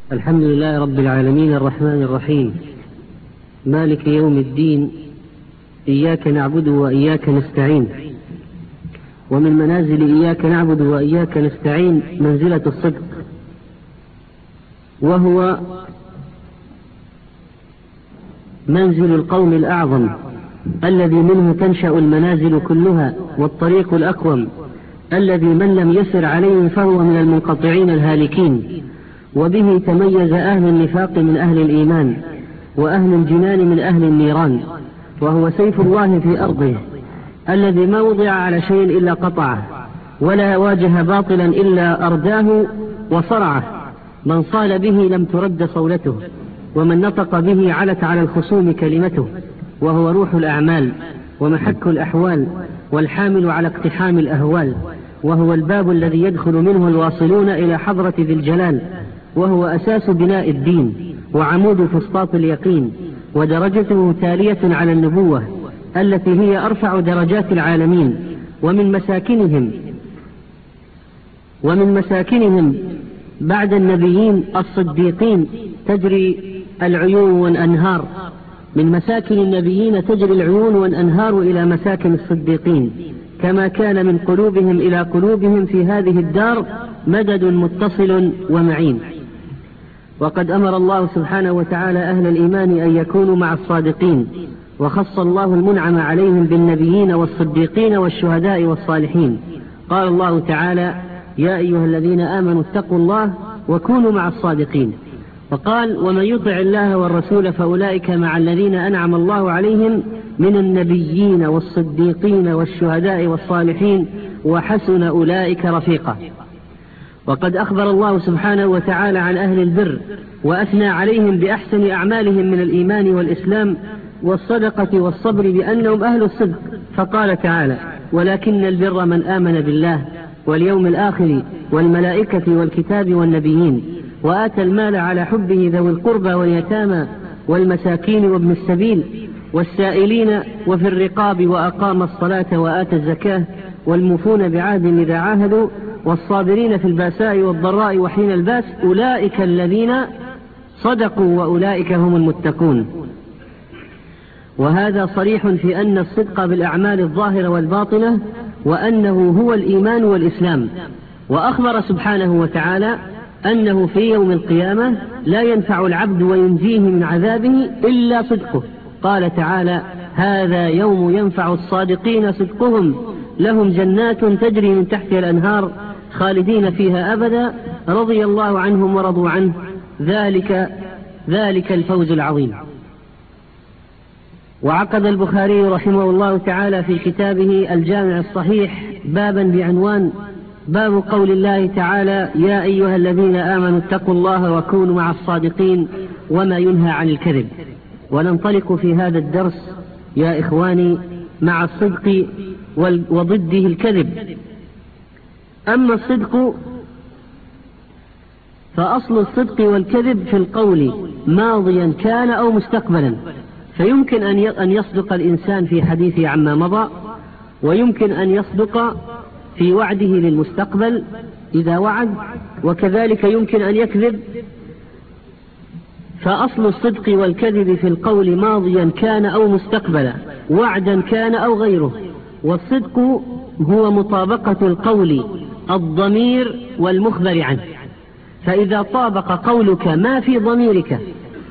الحمد لله رب العالمين الرحمن الرحيم مالك يوم الدين، إياك نعبد وإياك نستعين. ومن منازل إياك نعبد وإياك نستعين منزلة الصدق، وهو منزل القوم الأعظم الذي منه تنشأ المنازل كلها، والطريق الأقوم الذي من لم يسر عليه فهو من المنقطعين الهالكين. وبه تميز أهل النفاق من أهل الإيمان، وأهل الجنان من أهل النيران. وهو سيف الله في أرضه الذي ما وضع على شيء إلا قطعه، ولا واجه باطلا إلا أرداه وصرعه. من صال به لم ترد صولته، ومن نطق به علت على الخصوم كلمته. وهو روح الأعمال ومحك الأحوال، والحامل على اقتحام الأهوال. وهو الباب الذي يدخل منه الواصلون إلى حضرة ذي الجلال. وهو أساس بناء الدين وعمود فسطاط اليقين، ودرجته تالية على النبوة التي هي أرفع درجات العالمين. ومن مساكنهم بعد النبيين الصديقين تجري العيون والأنهار. من مساكن النبيين تجري العيون والأنهار إلى مساكن الصديقين، كما كان من قلوبهم إلى قلوبهم في هذه الدار مدد متصل ومعين. وقد أمر الله سبحانه وتعالى أهل الإيمان أن يكونوا مع الصادقين، وخص الله المنعم عليهم بالنبيين والصديقين والشهداء والصالحين. قال الله تعالى: يا أيها الذين آمنوا اتقوا الله وكونوا مع الصادقين. وقال: ومن يطع الله والرسول فأولئك مع الذين أنعم الله عليهم من النبيين والصديقين والشهداء والصالحين وحسن أولئك رفيقا. وقد أخبر الله سبحانه وتعالى عن أهل البر، وأثنى عليهم بأحسن أعمالهم من الإيمان والإسلام والصدقة والصبر بأنهم أهل الصدق. فقال تعالى: ولكن البر من آمن بالله واليوم الآخر والملائكة والكتاب والنبيين، وآتى المال على حبه ذوي القربى واليتامى والمساكين وابن السبيل والسائلين وفي الرقاب، وأقام الصلاة وآتى الزكاة، والموفون بعهدهم إذا عاهدوا، والصابرين في الباساء والضراء وحين الباس، أولئك الذين صدقوا وأولئك هم المتقون. وهذا صريح في أن الصدق بالأعمال الظاهرة والباطنة، وأنه هو الإيمان والإسلام. وأخبر سبحانه وتعالى أنه في يوم القيامة لا ينفع العبد وينجيه من عذابه إلا صدقه. قال تعالى: هذا يوم ينفع الصادقين صدقهم، لهم جنات تجري من تحتها الأنهار خالدين فيها أبدا، رضي الله عنهم ورضوا عنه، ذلك الفوز العظيم. وعقد البخاري رحمه الله تعالى في كتابه الجامع الصحيح بابا بعنوان: باب قول الله تعالى: يا أيها الذين آمنوا اتقوا الله وكونوا مع الصادقين، وما ينهى عن الكذب. وننطلق في هذا الدرس يا إخواني مع الصدق وضده الكذب. أما الصدق فأصل الصدق والكذب في القول ماضيا كان أو مستقبلا، فيمكن أن يصدق الإنسان في حديثه عما مضى، ويمكن أن يصدق في وعده للمستقبل إذا وعد، وكذلك يمكن أن يكذب. فأصل الصدق والكذب في القول ماضيا كان أو مستقبلا، وعدا كان أو غيره. والصدق هو مطابقة القول الضمير والمخبر عنه، فإذا طابق قولك ما في ضميرك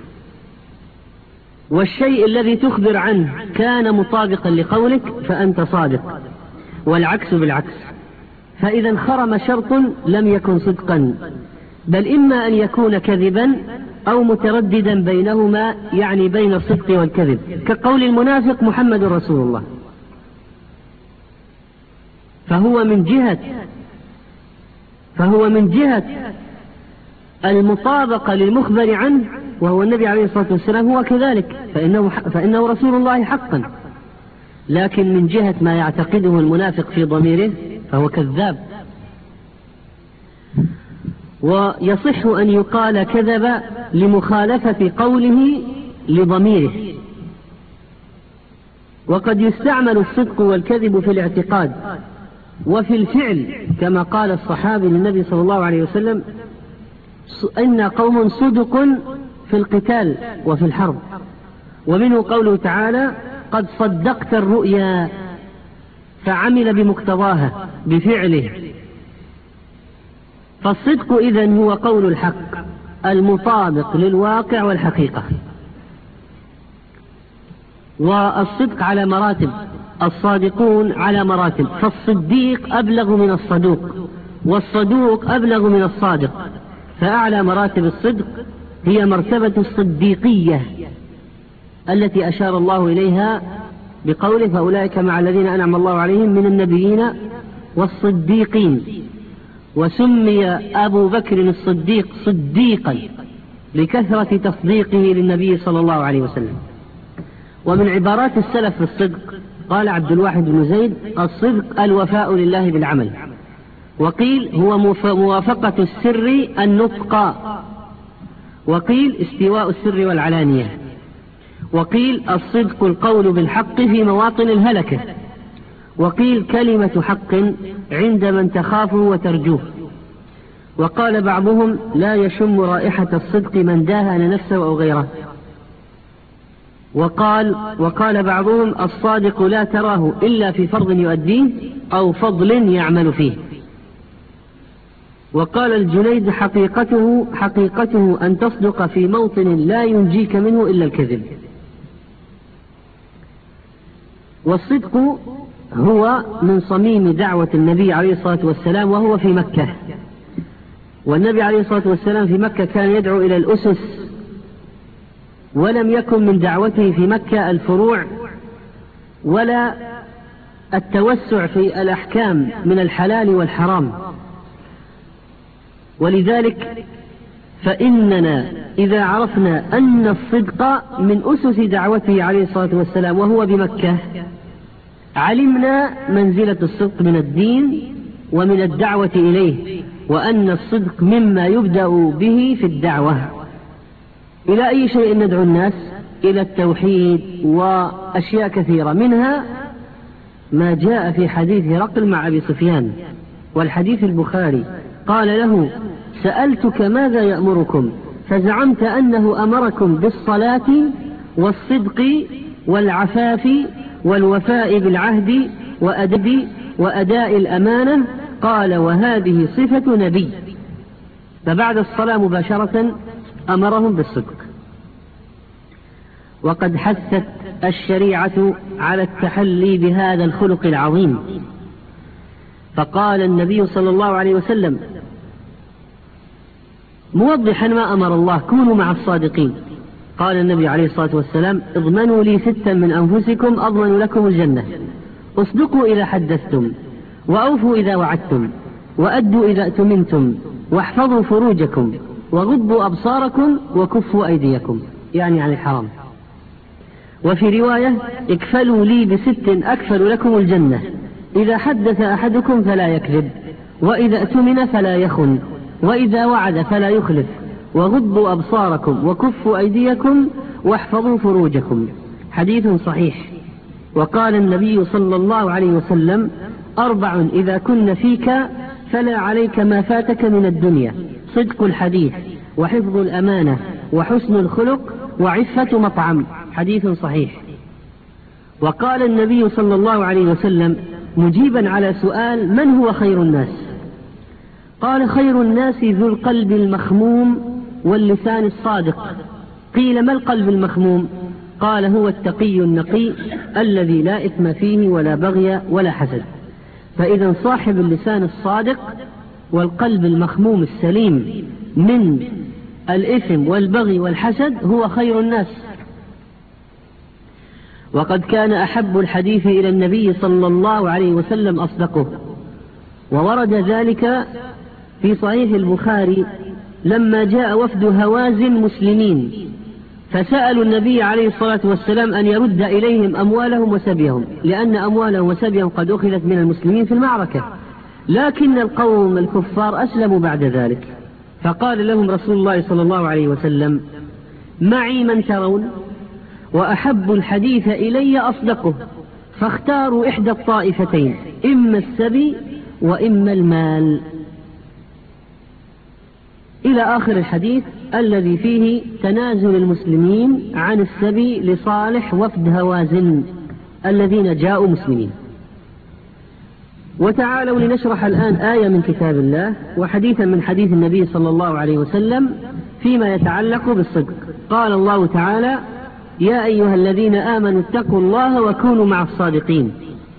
والشيء الذي تخبر عنه كان مطابقا لقولك فأنت صادق، والعكس بالعكس. فإذا انخرم شرط لم يكن صدقا، بل إما أن يكون كذبا أو مترددا بينهما، يعني بين الصدق والكذب، كقول المنافق محمد رسول الله، فهو من جهة المطابقة للمخبر عنه، وهو النبي عليه الصلاة والسلام هو كذلك، فإنه رسول الله حقا. لكن من جهة ما يعتقده المنافق في ضميره فهو كذاب. ويصح أن يقال كذب لمخالفة قوله لضميره. وقد يستعمل الصدق والكذب في الاعتقاد وفي الفعل، كما قال الصحابي للنبي صلى الله عليه وسلم: إن قوم صدق في القتال وفي الحرب. ومنه قوله تعالى قد صدقت الرؤيا فعمل بمقتضاها بفعله. فالصدق إذن هو قول الحق المطابق للواقع والحقيقة. والصدق على مراتب، الصادقون على مراتب، فالصديق أبلغ من الصدوق، والصدوق أبلغ من الصادق. فأعلى مراتب الصدق هي مرتبة الصديقية التي أشار الله إليها بقوله فأولئك مع الذين أنعم الله عليهم من النبيين والصديقين. وسمي أبو بكر الصديق صديقا لكثرة تصديقه للنبي صلى الله عليه وسلم. ومن عبارات السلف في الصدق قال عبد الواحد بن زيد الصدق الوفاء لله بالعمل. وقيل هو موافقة السر النطق، وقيل استواء السر والعلانية، وقيل الصدق القول بالحق في مواطن الهلكة، وقيل كلمة حق عند من تخافه وترجوه. وقال بعضهم لا يشم رائحة الصدق من داهن نفسه أو غيره. وقال بعضهم الصادق لا تراه إلا في فرض يؤديه أو فضل يعمل فيه. وقال الجنيد حقيقته أن تصدق في موطن لا ينجيك منه إلا الكذب. والصدق هو من صميم دعوة النبي عليه الصلاة والسلام وهو في مكة. والنبي عليه الصلاة والسلام في مكة كان يدعو إلى الأسس، ولم يكن من دعوته في مكة الفروع ولا التوسع في الأحكام من الحلال والحرام. ولذلك فإننا إذا عرفنا أن الصدق من أسس دعوته عليه الصلاة والسلام وهو بمكة علمنا منزلة الصدق من الدين ومن الدعوة إليه، وأن الصدق مما يبدأ به في الدعوة. إلى أي شيء ندعو الناس؟ إلى التوحيد وأشياء كثيرة، منها ما جاء في حديث هرقل مع أبي سفيان، والحديث البخاري قال له سألتك ماذا يأمركم فزعمت أنه أمركم بالصلاة والصدق والعفاف والوفاء بالعهد وأداء الأمانة. قال وهذه صفة نبي. فبعد الصلاة مباشرة أمرهم بالصدق. وقد حثت الشريعة على التحلي بهذا الخلق العظيم، فقال النبي صلى الله عليه وسلم موضحا ما أمر الله كونوا مع الصادقين. قال النبي عليه الصلاة والسلام اضمنوا لي 6 من أنفسكم أضمن لكم الجنة: اصدقوا إذا حدثتم، وأوفوا إذا وعدتم، وأدوا إذا أتمنتم، واحفظوا فروجكم، وغضوا أبصاركم، وكفوا أيديكم، يعني عن الحرام. وفي رواية اكفلوا لي ب6 أكفل لكم الجنة: إذا حدث أحدكم فلا يكذب، وإذا أتمن فلا يخن، وإذا وعد فلا يخلف، وغضوا أبصاركم، وكفوا أيديكم، واحفظوا فروجكم. حديث صحيح. وقال النبي صلى الله عليه وسلم 4 إذا كن فيك فلا عليك ما فاتك من الدنيا: صدق الحديث، وحفظ الأمانة، وحسن الخلق، وعفة مطعم. حديث صحيح. وقال النبي صلى الله عليه وسلم مجيبا على سؤال من هو خير الناس؟ قال خير الناس ذو القلب المخموم واللسان الصادق. قيل ما القلب المخموم؟ قال هو التقي النقي الذي لا إثم فيه ولا بغي ولا حسد. فإذا صاحب اللسان الصادق والقلب المخموم السليم من الإثم والبغي والحسد هو خير الناس. وقد كان أحب الحديث إلى النبي صلى الله عليه وسلم أصدقه. وورد ذلك في صحيح البخاري لما جاء وفد هوازن مسلمين فسألوا النبي عليه الصلاة والسلام أن يرد إليهم أموالهم وسبيهم، لأن أموالهم وسبيهم قد أخذت من المسلمين في المعركة، لكن القوم الكفار أسلموا بعد ذلك. فقال لهم رسول الله صلى الله عليه وسلم معي من ترون، وأحب الحديث إلي أصدقه، فاختاروا إحدى الطائفتين، إما السبي وإما المال. إلى آخر الحديث الذي فيه تنازل المسلمين عن السبي لصالح وفد هوازن الذين جاءوا مسلمين. وتعالوا لنشرح الآن آية من كتاب الله وحديثا من حديث النبي صلى الله عليه وسلم فيما يتعلق بالصدق. قال الله تعالى: يا أيها الذين آمنوا اتقوا الله وكونوا مع الصادقين.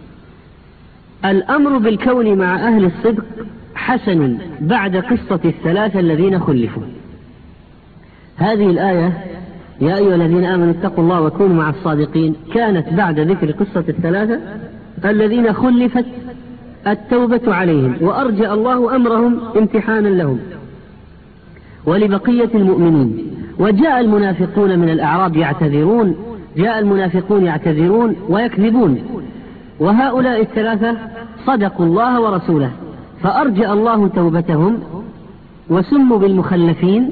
الأمر بالكون مع أهل الصدق حسن بعد قصة الثلاثة الذين خلفوا. هذه الآية يا أيها الذين آمنوا اتقوا الله وكونوا مع الصادقين كانت بعد ذكر قصة الثلاثة الذين خلفت التوبة عليهم وأرجأ الله أمرهم امتحانا لهم ولبقية المؤمنين. وجاء المنافقون من الأعراب يعتذرون، جاء المنافقون يعتذرون ويكذبون، وهؤلاء الثلاثة صدقوا الله ورسوله فأرجأ الله توبتهم وسموا بالمخلفين.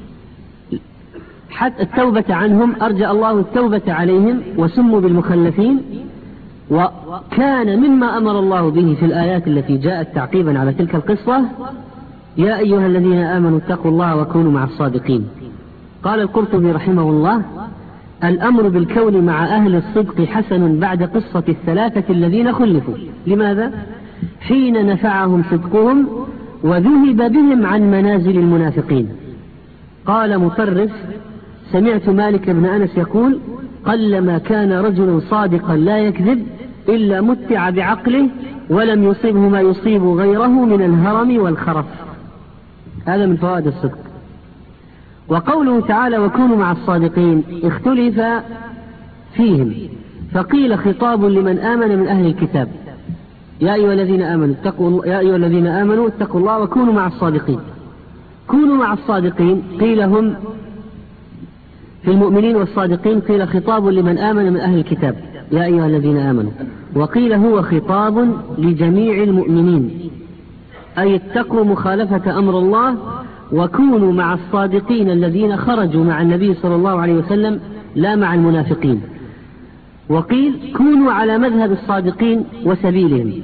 حتى التوبة عنهم أرجأ الله التوبة عليهم وسموا بالمخلفين. وكان مما أمر الله به في الآيات التي جاءت تعقيبا على تلك القصة: يا أيها الذين آمنوا اتقوا الله وكونوا مع الصادقين. قال القرطبي رحمه الله: الأمر بالكون مع أهل الصدق حسن بعد قصة الثلاثة الذين خلفوا. لماذا؟ حين نفعهم صدقهم وذهب بهم عن منازل المنافقين. قال مطرف: سمعت مالك بن أنس يقول: قلما كان رجل صادقا لا يكذب إلا متع بعقله ولم يصيبه ما يصيب غيره من الهرم والخرف. هذا من فوائد الصدق. وقوله تعالى: وكونوا مع الصادقين اختلف فيهم، فقيل خطاب لمن آمن من أهل الكتاب: يا أيها الذين آمنوا اتقوا الله وكونوا مع الصادقين. كونوا مع الصادقين قيل هم في المؤمنين والصادقين، قيل خطاب لمن آمن من أهل الكتاب يا أيها الذين آمنوا، وقيل هو خطاب لجميع المؤمنين، أي اتقوا مخالفة أمر الله وكونوا مع الصادقين الذين خرجوا مع النبي صلى الله عليه وسلم لا مع المنافقين. وقيل كونوا على مذهب الصادقين وسبيلهم.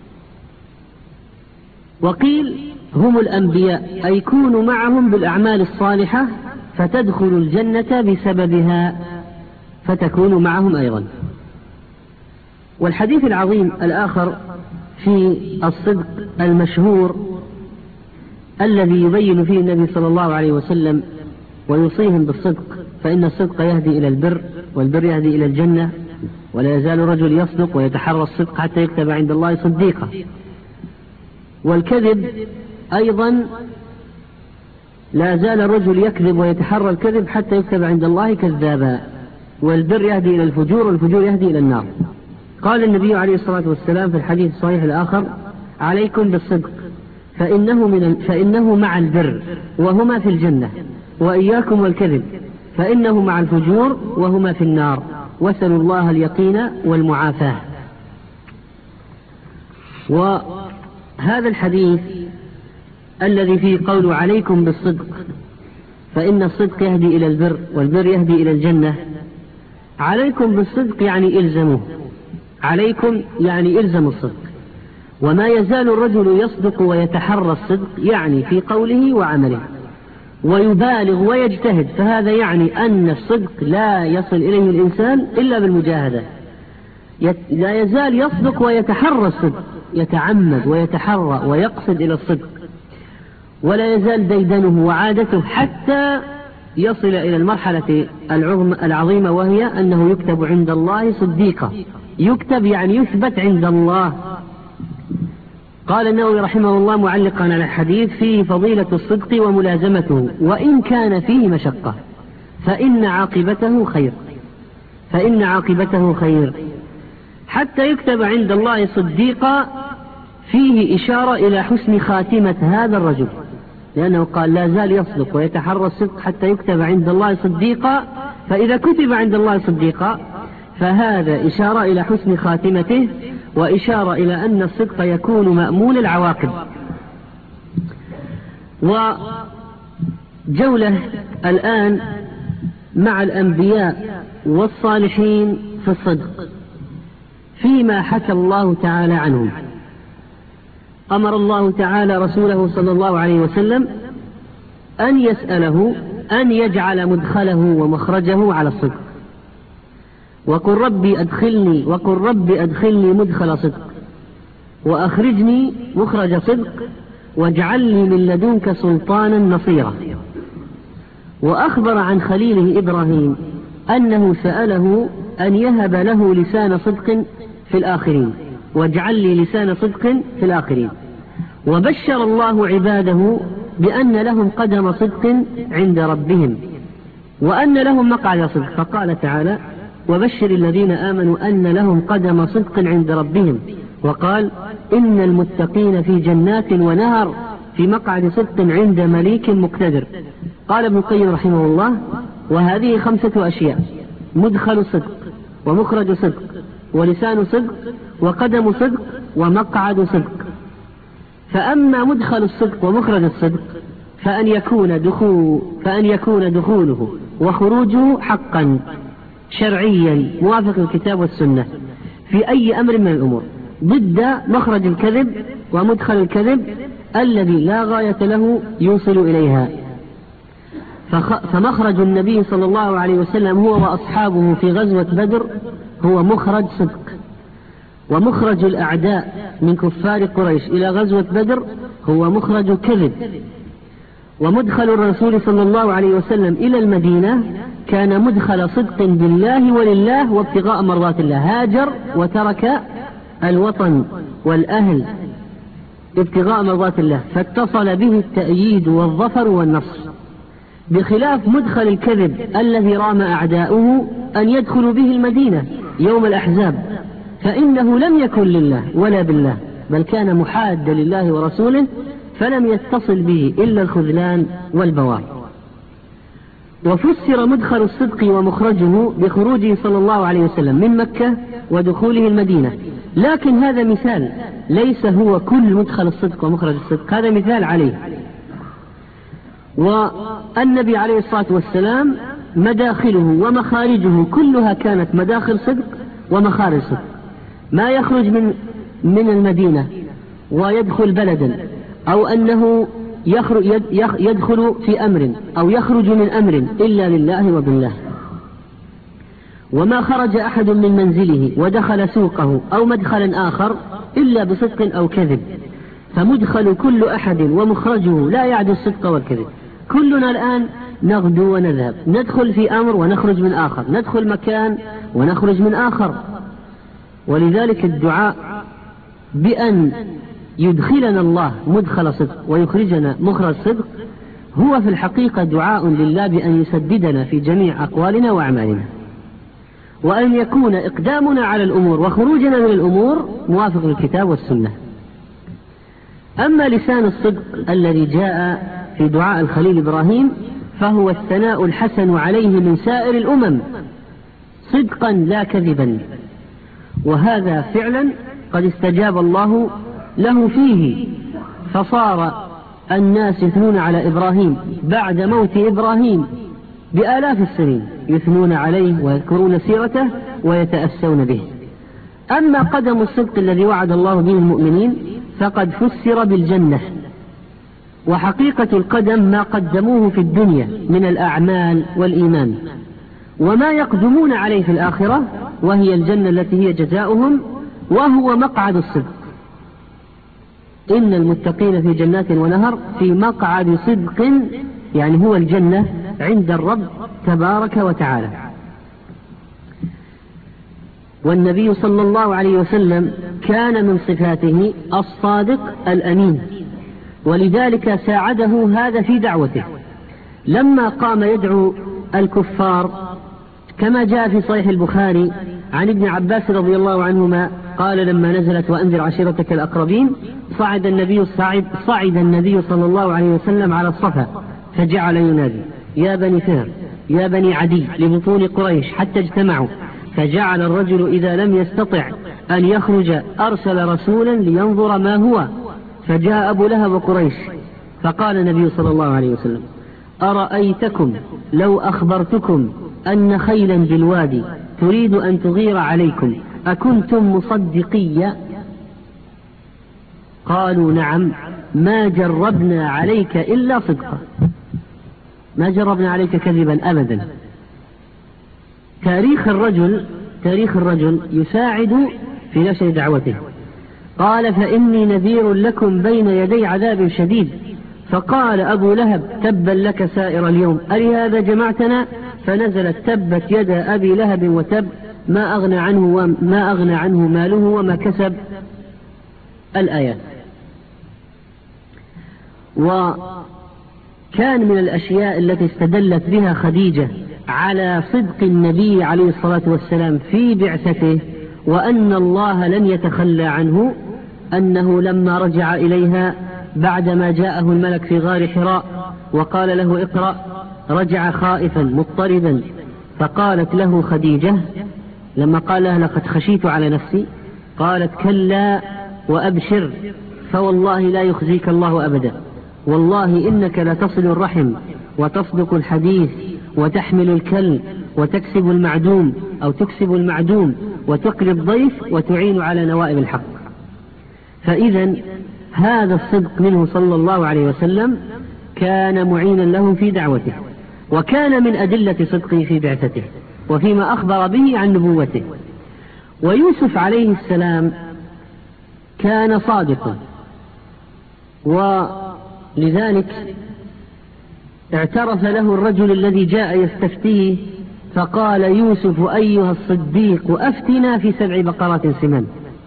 وقيل هم الأنبياء، أي كونوا معهم بالأعمال الصالحة فتدخلوا الجنة بسببها فتكونوا معهم أيضا. والحديث العظيم الآخر في الصدق المشهور الذي يبين فيه النبي صلى الله عليه وسلم ويوصيهم بالصدق، فإن الصدق يهدي إلى البر والبر يهدي إلى الجنة، ولا يزال الرجل يصدق ويتحرى الصدق حتى يكتب عند الله صديقا. والكذب أيضا لا زال الرجل يكذب ويتحرى الكذب حتى يكتب عند الله كذابا. والبر يهدي إلى الفجور والفجور يهدي إلى النار. قال النبي عليه الصلاة والسلام في الحديث الصحيح الآخر: عليكم بالصدق فإنه مع البر وهما في الجنة، وإياكم والكذب فإنه مع الفجور وهما في النار، واسألوا الله اليقين والمعافاة. وهذا الحديث الذي فيه قول عليكم بالصدق فإن الصدق يهدي إلى البر والبر يهدي إلى الجنة، عليكم بالصدق يعني إلزموه، عليكم يعني إلزموا الصدق. وما يزال الرجل يصدق ويتحرى الصدق يعني في قوله وعمله، ويبالغ ويجتهد، فهذا يعني أن الصدق لا يصل إليه الإنسان إلا بالمجاهدة. لا يزال يصدق ويتحرى الصدق، يتعمد ويتحرى ويقصد إلى الصدق، ولا يزال ديدنه وعادته حتى يصل إلى المرحلة العظيمة، وهي أنه يكتب عند الله صديقا. يكتب يعني يثبت عند الله. قال النووي رحمه الله معلقا على الحديث: فيه فضيلة الصدق وملازمته، وإن كان فيه مشقة فإن عاقبته خير حتى يكتب عند الله صديقا. فيه إشارة إلى حسن خاتمة هذا الرجل، لأنه قال لا زال يصدق ويتحرى الصدق حتى يكتب عند الله صديقا، فإذا كتب عند الله صديقا فهذا إشارة إلى حسن خاتمته، وإشارة إلى أن الصدق يكون مأمول العواقب. وجولة الآن مع الأنبياء والصالحين في الصدق فيما حكى الله تعالى عنهم. أمر الله تعالى رسوله صلى الله عليه وسلم أن يسأله أن يجعل مدخله ومخرجه على الصدق. وقل ربي أدخلني مدخل صدق وأخرجني مخرج صدق واجعل لي من لدنك سلطانا نصيرا. وأخبر عن خليله إبراهيم أنه سأله أن يهب له لسان صدق في الآخرين، واجعل لي لسان صدق في الآخرين. وبشر الله عباده بأن لهم قدم صدق عند ربهم وأن لهم مقعد صدق، فقال تعالى: وبشر الذين آمنوا أن لهم قدم صدق عند ربهم. وقال: إن المتقين في جنات ونهر في مقعد صدق عند مليك مقتدر. قال ابن القيم رحمه الله: وهذه 5 أشياء: مدخل صدق، ومخرج صدق، ولسان صدق، وقدم صدق، ومقعد صدق. فأما مدخل الصدق ومخرج الصدق فأن يكون دخوله وخروجه حقا شرعيا موافق الكتاب والسنة في أي أمر من الأمور، ضد مخرج الكذب ومدخل الكذب الذي لا غاية له يوصل إليها. فمخرج النبي صلى الله عليه وسلم هو وأصحابه في غزوة بدر هو مخرج صدق، ومخرج الأعداء من كفار قريش إلى غزوة بدر هو مخرج كذب. ومدخل الرسول صلى الله عليه وسلم إلى المدينة كان مدخل صدق بالله ولله وابتغاء مرضات الله، هاجر وترك الوطن والأهل ابتغاء مرضات الله، فاتصل به التأييد والظفر والنصر، بخلاف مدخل الكذب الذي رام أعداؤه أن يدخلوا به المدينة يوم الأحزاب، فإنه لم يكن لله ولا بالله، بل كان محادا لله ورسوله، فلم يتصل به إلا الخذلان والبوار. وفسر مدخل الصدق ومخرجه بخروجه صلى الله عليه وسلم من مكة ودخوله المدينة، لكن هذا مثال، ليس هو كل مدخل الصدق ومخرج الصدق، هذا مثال عليه. والنبي عليه الصلاة والسلام مداخله ومخارجه كلها كانت مداخل صدق ومخارج صدق، ما يخرج من المدينة ويدخل بلدا، أو أنه يدخل في أمر أو يخرج من أمر إلا لله وبالله. وما خرج أحد من منزله ودخل سوقه أو مدخلا آخر إلا بصدق أو كذب، فمدخل كل أحد ومخرجه لا يعد الصدق والكذب. كلنا الآن نغدو ونذهب، ندخل في أمر ونخرج من آخر، ندخل مكان ونخرج من آخر. ولذلك الدعاء بأن يدخلنا الله مدخل صدق ويخرجنا مخرج صدق هو في الحقيقة دعاء لله بأن يسددنا في جميع أقوالنا وأعمالنا، وأن يكون إقدامنا على الأمور وخروجنا من الأمور موافق للكتاب والسنة. أما لسان الصدق الذي جاء في دعاء الخليل إبراهيم فهو الثناء الحسن عليه من سائر الأمم صدقا لا كذبا، وهذا فعلا قد استجاب الله له فيه، فصار الناس يثنون على إبراهيم بعد موت إبراهيم بآلاف السنين، يثنون عليه ويذكرون سيرته ويتأسون به. أما قدم الصدق الذي وعد الله به المؤمنين فقد فسر بالجنة، وحقيقة القدم ما قدموه في الدنيا من الأعمال والإيمان، وما يقدمون عليه في الآخرة وهي الجنة التي هي جزاؤهم، وهو مقعد الصدق. إن المتقين في جنات ونهر في مقعد صدق، يعني هو الجنة عند الرب تبارك وتعالى. والنبي صلى الله عليه وسلم كان من صفاته الصادق الأمين، ولذلك ساعده هذا في دعوته لما قام يدعو الكفار، كما جاء في صحيح البخاري عن ابن عباس رضي الله عنهما قال: لما نزلت وأنذر عشيرتك الأقربين صعد النبي صلى الله عليه وسلم على الصفا فجعل ينادي: يا بني فهر، يا بني عدي، لبطون قريش، حتى اجتمعوا، فجعل الرجل إذا لم يستطع أن يخرج أرسل رسولا لينظر ما هو، فجاء أبو لهب وقريش، فقال النبي صلى الله عليه وسلم: أرأيتكم لو أخبرتكم أن خيلا بالوادي تريد أن تغير عليكم أكنتم مصدقية؟ قالوا: نعم، ما جربنا عليك إلا صدقا. ما جربنا عليك كذبا أبدا. تاريخ الرجل يساعد في نشر دعوته. قال فإني نذير لكم بين يدي عذاب شديد. فقال أبو لهب تبا لك سائر اليوم ألهذا جمعتنا؟ فنزلت تبت يد أبي لهب وتب ما أغنى عنه ماله وما كسب الآيات. وكان من الأشياء التي استدلت بها خديجة على صدق النبي عليه الصلاة والسلام في بعثته وأن الله لن يتخلى عنه أنه لما رجع إليها بعدما جاءه الملك في غار حراء وقال له اقرأ رجع خائفا مضطربا، فقالت له خديجة لما قال لها لقد خشيت على نفسي، قالت كلا وأبشر فوالله لا يخزيك الله أبدا، والله إنك لتصل الرحم وتصدق الحديث وتحمل الكل وتكسب المعدوم وتقري الضيف وتعين على نوائب الحق. فإذا هذا الصدق منه صلى الله عليه وسلم كان معينا له في دعوته، وكان من أدلة صدقه في بعثته وفيما أخبر به عن نبوته. ويوسف عليه السلام كان صادقا، ولذلك اعترف له الرجل الذي جاء يستفتيه فقال يوسف أيها الصديق أفتنا في 7 بقرات سمان.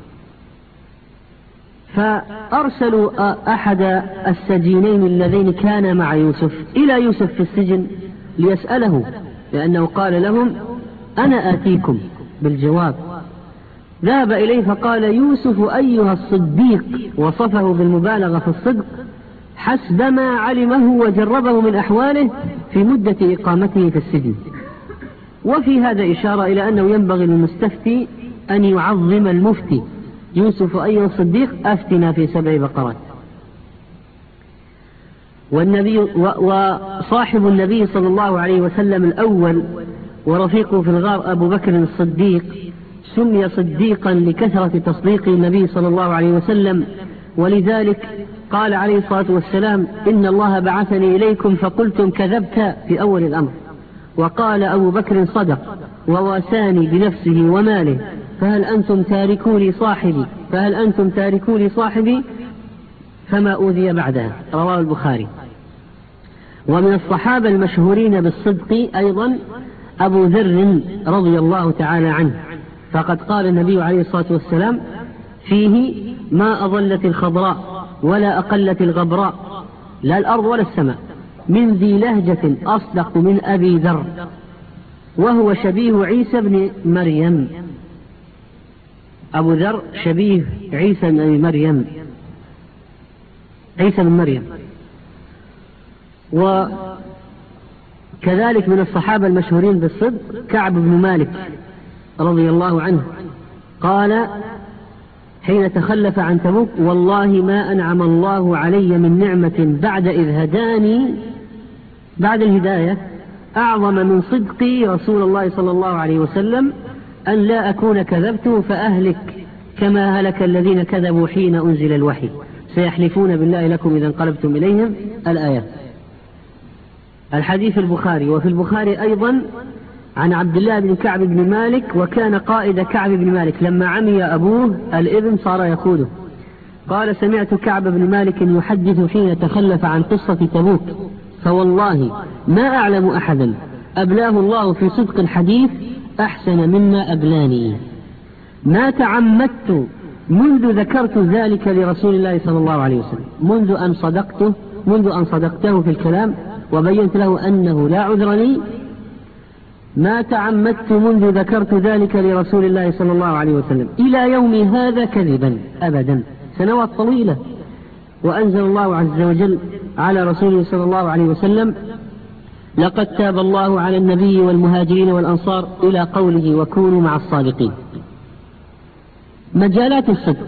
فأرسلوا أحد السجينين اللذين كان مع يوسف إلى يوسف في السجن ليسأله، لأنه قال لهم أنا آتيكم بالجواب. ذهب إليه فقال يوسف أيها الصديق، وصفه بالمبالغة في الصدق حسب ما علمه وجربه من أحواله في مدة إقامته في السجن. وفي هذا إشارة إلى أنه ينبغي للمستفتي أن يعظم المفتي. يوسف أيها الصديق أفتنا في 7 بقرات. وصاحب النبي صلى الله عليه وسلم الأول ورفيقه في الغار أبو بكر الصديق سمي صديقا لكثرة تصديق النبي صلى الله عليه وسلم، ولذلك قال عليه الصلاة والسلام إن الله بعثني إليكم فقلتم كذبت في أول الأمر، وقال أبو بكر صدق وواساني بنفسه وماله فهل أنتم تاركوا لي صاحبي فما أوذي بعدها، رواه البخاري. ومن الصحابة المشهورين بالصدق أيضا أبو ذر رضي الله تعالى عنه، فقد قال النبي عليه الصلاة والسلام فيه ما أضلت الخضراء ولا أقلت الغبراء لا الأرض ولا السماء من ذي لهجة أصدق من أبي ذر وهو شبيه عيسى بن مريم. أبو ذر شبيه عيسى بن مريم. وكذلك من الصحابة المشهورين بالصدق كعب بن مالك رضي الله عنه قال حين تخلف عن تبوك والله ما أنعم الله علي من نعمة بعد إذ هداني بعد الهداية أعظم من صدقي رسول الله صلى الله عليه وسلم أن لا أكون كذبته فأهلك كما هلك الذين كذبوا حين أنزل الوحي سيحلفون بالله لكم إذا انقلبتم إليهم الآية. الحديث البخاري. وفي البخاري أيضا عن عبد الله بن كعب بن مالك وكان قائد كعب بن مالك لما عمي أبوه الابن صار يقوده قال سمعت كعب بن مالك يحدث حين تخلف عن قصة تبوك فوالله ما أعلم أحدا أبلاه الله في صدق الحديث أحسن مما أبلاني ما تعمدت منذ ذكرت ذلك لرسول الله صلى الله عليه وسلم منذ أن صدقته في الكلام وبينت له أنه لا عذر لي ما تعمدت منذ ذكرت ذلك لرسول الله صلى الله عليه وسلم إلى يوم هذا كذبا أبدا سنوات طويلة. وأنزل الله عز وجل على رسوله صلى الله عليه وسلم لقد تاب الله على النبي والمهاجرين والأنصار إلى قوله وكونوا مع الصادقين. مجالات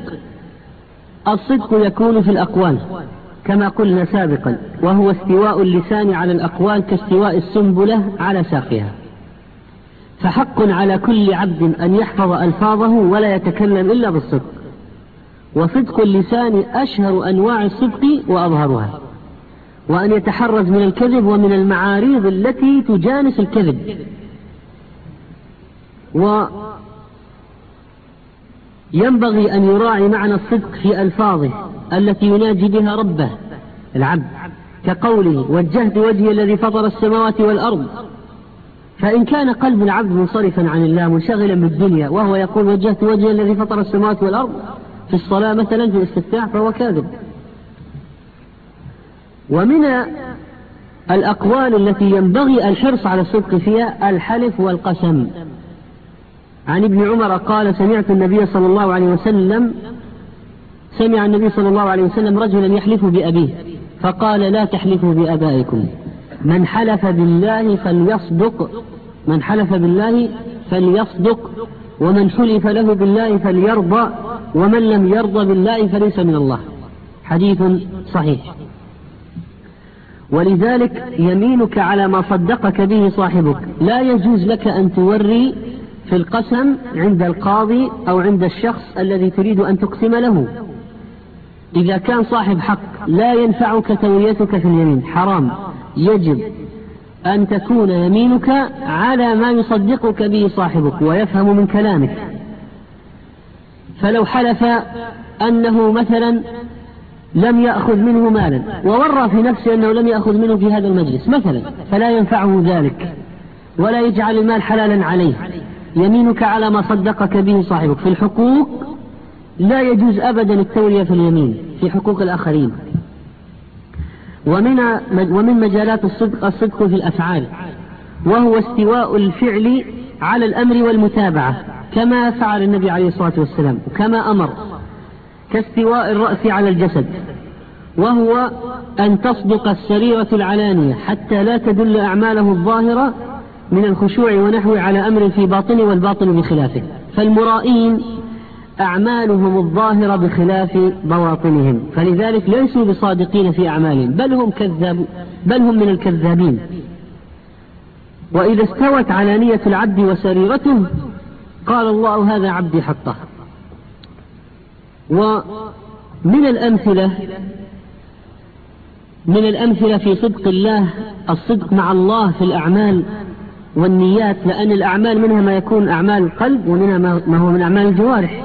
الصدق يكون في الأقوال كما قلنا سابقا وهو استواء اللسان على الأقوال كاستواء السنبلة على ساقها، فحق على كل عبد أن يحفظ ألفاظه ولا يتكلم إلا بالصدق، وصدق اللسان أشهر أنواع الصدق وأظهرها. وأن يتحرز من الكذب ومن المعاريض التي تجانس الكذب. وينبغي أن يراعي معنى الصدق في ألفاظه التي يناجي بها ربه العبد، كقوله وجهت وجهي الذي فطر السماوات والأرض. فإن كان قلب العبد منصرفا عن الله منشغلا بالدنيا وهو يقول وجهت وجهي الذي فطر السماوات والأرض في الصلاة مثلا في الاستفتاح فهو كاذب. ومن الأقوال التي ينبغي الحرص على الصدق فيها الحلف والقسم. عن ابن عمر قال سمع النبي صلى الله عليه وسلم رجلا يحلف بأبيه فقال لا تحلفوا بآبائكم، من حلف بالله فليصدق ومن حلف له بالله فليرضى ومن لم يرضى بالله فليس من الله. حديث صحيح. ولذلك يمينك على ما صدقك به صاحبك لا يجوز لك أن توري في القسم عند القاضي أو عند الشخص الذي تريد أن تقسم له. إذا كان صاحب حق لا ينفعك توريتك في اليمين، حرام. يجب أن تكون يمينك على ما يصدقك به صاحبك ويفهم من كلامك. فلو حلف أنه مثلا لم يأخذ منه مالا وورى في نفسه أنه لم يأخذ منه في هذا المجلس مثلا، فلا ينفعه ذلك ولا يجعل المال حلالا عليه. يمينك على ما صدقك به صاحبك. في الحقوق لا يجوز أبدا التورية في اليمين في حقوق الآخرين. ومن مجالات الصدق في الأفعال، وهو استواء الفعل على الأمر والمتابعة كما فعل النبي عليه الصلاة والسلام وكما أمر، كاستواء الرأس على الجسد، وهو أن تصدق السريرة العلانية حتى لا تدل أعماله الظاهرة من الخشوع ونحو على أمر في باطنه والباطن بخلافه. فالمرائين أعمالهم الظاهرة بخلاف بواطنهم، فلذلك ليسوا بصادقين في أعمالهم بل هم من الكذابين. وإذا استوت علانية العبد وسريرته قال الله هذا عبدي حقه. ومن الأمثلة في صدق الله الصدق مع الله في الأعمال والنيات، لأن الأعمال منها ما يكون أعمال القلب ومنها ما هو من أعمال الجوارح.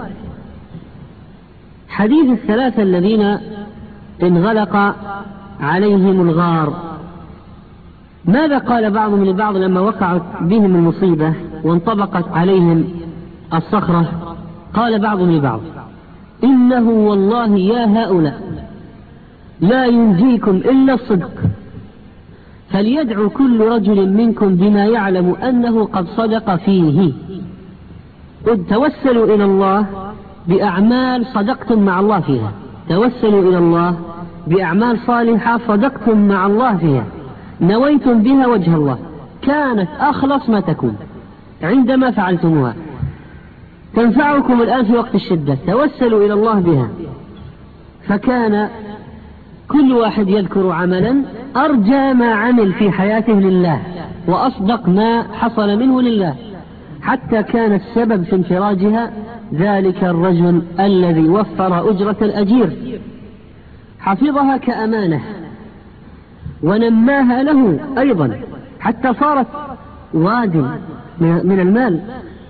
حديث الثلاثة الذين انغلق عليهم الغار، ماذا قال بعضهم لبعض لما وقعت بهم المصيبة وانطبقت عليهم الصخرة؟ قال بعضهم لبعض إنه والله يا هؤلاء لا ينجيكم إلا الصدق، فليدعو كل رجل منكم بما يعلم أنه قد صدق فيه. توسلوا إلى الله بأعمال صدقتم مع الله فيها، توسلوا إلى الله بأعمال صالحة صدقتم مع الله فيها، نويتم بها وجه الله، كانت أخلص ما تكون عندما فعلتموها، تنفعكم الآن في وقت الشدة، توسلوا إلى الله بها. فكان كل واحد يذكر عملا أرجى ما عمل في حياته لله وأصدق ما حصل منه لله، حتى كان السبب في انفراجها ذلك الرجل الذي وفر أجرة الأجير، حفظها كأمانة ونماها له أيضا حتى صارت واد من المال.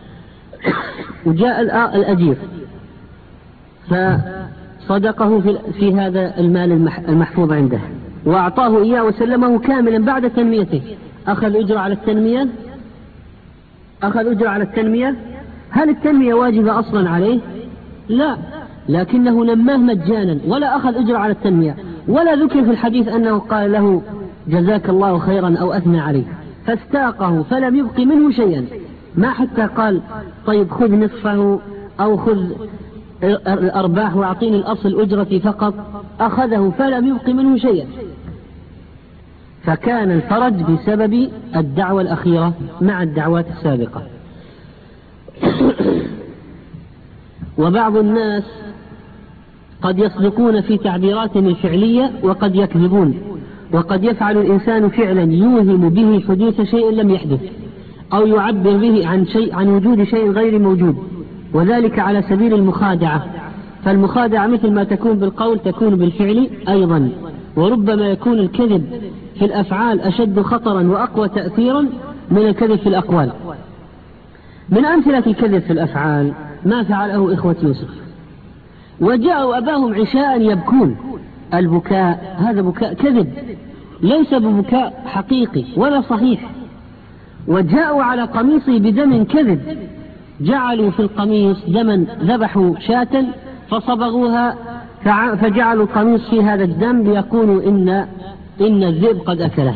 وجاء الأجير فصدقه في هذا المال المحفوظ عنده وأعطاه إياه وسلمه كاملا بعد تنميته. أخذ أجر على التنمية. هل التنمية واجبة أصلا عليه؟ لا، لكنه نماه مجانا ولا أخذ أجر على التنمية، ولا ذكر في الحديث أنه قال له جزاك الله خيرا أو أثنى عليه، فاستاقه فلم يبق منه شيئا، ما حتى قال طيب خذ نصفه أو خذ الأرباح وأعطيني الأصل أجرتي فقط، أخذه فلم يبق منه شيئا. فكان الفرج بسبب الدعوة الأخيرة مع الدعوات السابقة. وبعض الناس قد يصدقون في تعبيراتهم الفعلية وقد يكذبون، وقد يفعل الإنسان فعلا يوهم به حدوث شيء لم يحدث، أو يعبر به عن وجود شيء غير موجود، وذلك على سبيل المخادعة. فالمخادعة مثل ما تكون بالقول تكون بالفعل أيضا، وربما يكون الكذب في الأفعال أشد خطرا وأقوى تأثيرا من الكذب في الأقوال. من أمثلة الكذب في الأفعال ما فعله إخوة يوسف، وجاءوا أباهم عشاء يبكون. البكاء هذا بكاء كذب، ليس ببكاء حقيقي ولا صحيح. وجاءوا على قميصه بدم كذب، جعلوا في القميص دما، ذبحوا شاة فصبغوها فجعلوا القميص في هذا الدم ليقولوا إن الذئب قد أكله.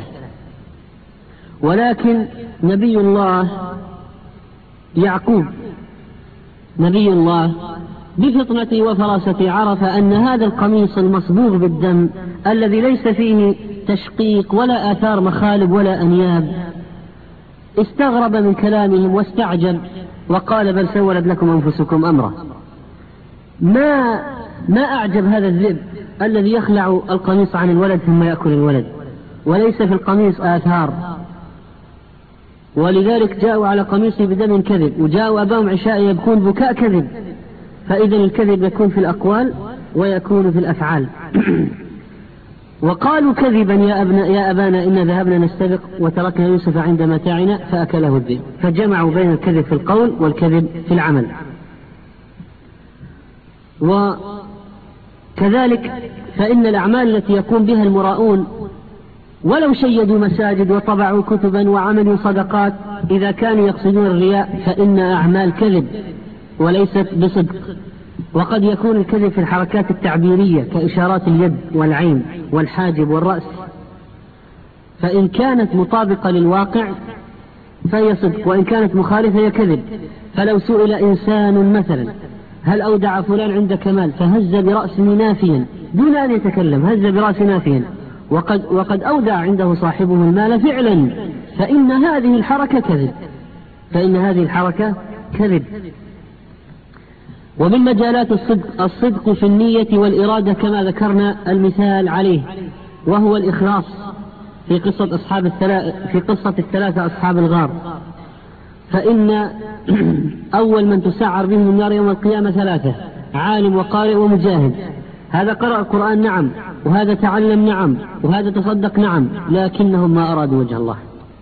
ولكن نبي الله يعقوب نبي الله بفطنته وفراسته عرف أن هذا القميص المصبوغ بالدم الذي ليس فيه تشقيق ولا آثار مخالب ولا أنياب، استغرب من كلامهم واستعجب وقال بل سولت لكم أنفسكم أمرا. ما أعجب هذا الذئب الذي يخلع القميص عن الولد ثم يأكل الولد وليس في القميص آثار. ولذلك جاءوا على قميصه بدم كذب، وجاءوا أباهم عشاء يبكون بكاء كذب. فإذا الكذب يكون في الأقوال ويكون في الأفعال. وقالوا كذبا يا أبانا إن ذهبنا نستبق وتركنا يوسف عند متاعنا فأكله الذئب. فجمعوا بين الكذب في القول والكذب في العمل. وكذلك فإن الأعمال التي يقوم بها المراؤون ولو شيدوا مساجد وطبعوا كتبا وعملوا صدقات إذا كانوا يقصدون الرياء فإن أعمال كذب وليست بصدق. وقد يكون الكذب في الحركات التعبيرية كإشارات اليد والعين والحاجب والرأس، فإن كانت مطابقة للواقع فهي صدق، وإن كانت مخالفة هي كذب. فلو سئل إنسان مثلا هل أودع فلان عند كمال فهز برأسه نافيا دون أن يتكلم، هز برأسه نافيا وقد أودع عنده صاحبه المال فعلا، فإن هذه الحركة كذب. ومن مجالات الصدق في النية والإرادة كما ذكرنا المثال عليه، وهو الإخلاص في قصة الثلاثة أصحاب الغار. فإن أول من تسعر بهم النار يوم القيامة ثلاثة: عالم وقارئ ومجاهد. هذا قرأ القرآن نعم، وهذا تعلم نعم، وهذا تصدق نعم، لكنهم ما أرادوا وجه الله.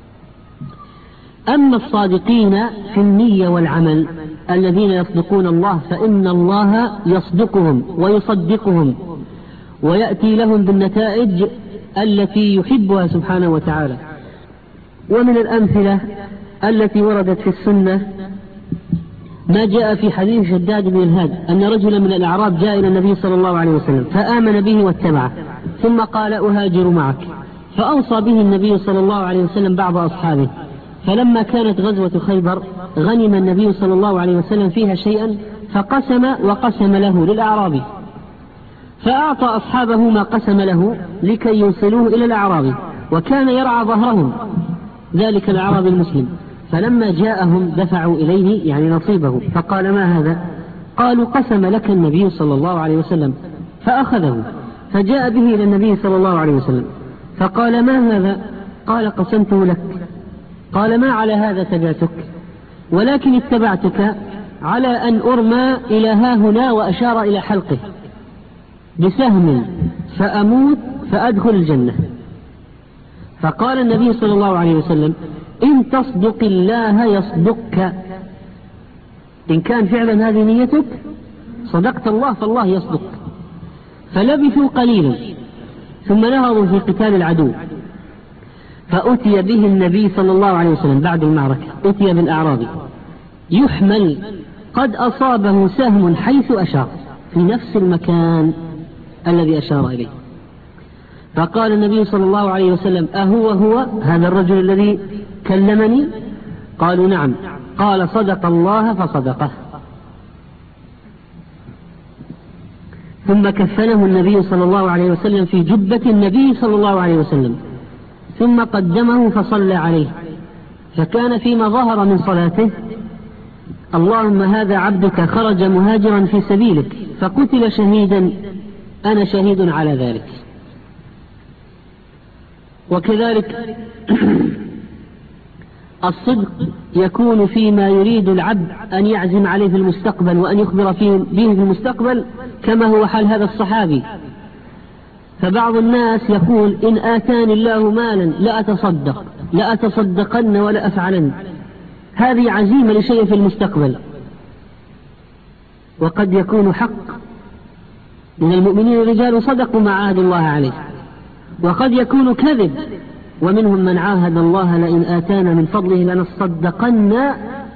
أما الصادقين في النية والعمل الذين يصدقون الله فإن الله يصدقهم ويصدقهم ويأتي لهم بالنتائج التي يحبها سبحانه وتعالى. ومن الأمثلة التي وردت في السنة ما جاء في حديث شداد بن الهاد أن رجلا من الأعراب جاء إلى النبي صلى الله عليه وسلم فآمن به واتبعه ثم قال أهاجر معك، فأوصى به النبي صلى الله عليه وسلم بعض أصحابه. فلما كانت غزوة خيبر غنم النبي صلى الله عليه وسلم فيها شيئا فقسم وقسم له للأعرابي، فأعطى أصحابه ما قسم له لكي يوصلوه إلى الأعرابي، وكان يرعى ظهرهم ذلك الأعرابي المسلم. فلما جاءهم دفعوا إليه يعني نصيبه، فقال ما هذا؟ قالوا قسم لك النبي صلى الله عليه وسلم، فأخذه فجاء به إلى النبي صلى الله عليه وسلم فقال ما هذا؟ قال قسمته لك. قال ما على هذا تبعتك، ولكن اتبعتك على أن أرمى إلى ها هنا، وأشار إلى حلقه بسهم فأموت فأدخل الجنة. فقال النبي صلى الله عليه وسلم إن تصدق الله يصدقك، إن كان فعلا هذه نيتك صدقت الله فالله يصدق. فلبثوا قليلا ثم نهضوا في قتال العدو، فأتي به النبي صلى الله عليه وسلم بعد المعركة، أتي بالأعرابي يحمل قد أصابه سهم حيث أشار، في نفس المكان الذي أشار إليه. فقال النبي صلى الله عليه وسلم هو هذا الرجل الذي كلمني؟ قالوا نعم. قال صدق الله فصدقه. ثم كفنه النبي صلى الله عليه وسلم في جبة النبي صلى الله عليه وسلم، ثم قدمه فصلى عليه، فكان فيما ظهر من صلاته اللهم هذا عبدك خرج مهاجرا في سبيلك فقتل شهيدا، أنا شهيد على ذلك. وكذلك الصدق يكون فيما يريد العبد أن يعزم عليه في المستقبل وأن يخبر به في المستقبل، كما هو حال هذا الصحابي فبعض الناس يقول إن آتاني الله مالا لأتصدقن ولا أفعلن، هذه عزيمة لشيء في المستقبل، وقد يكون حق. من المؤمنين رجال صدقوا ما عاهدوا الله عليه، وقد يكون كذب، ومنهم من عاهد الله لئن آتانا من فضله لنصدقن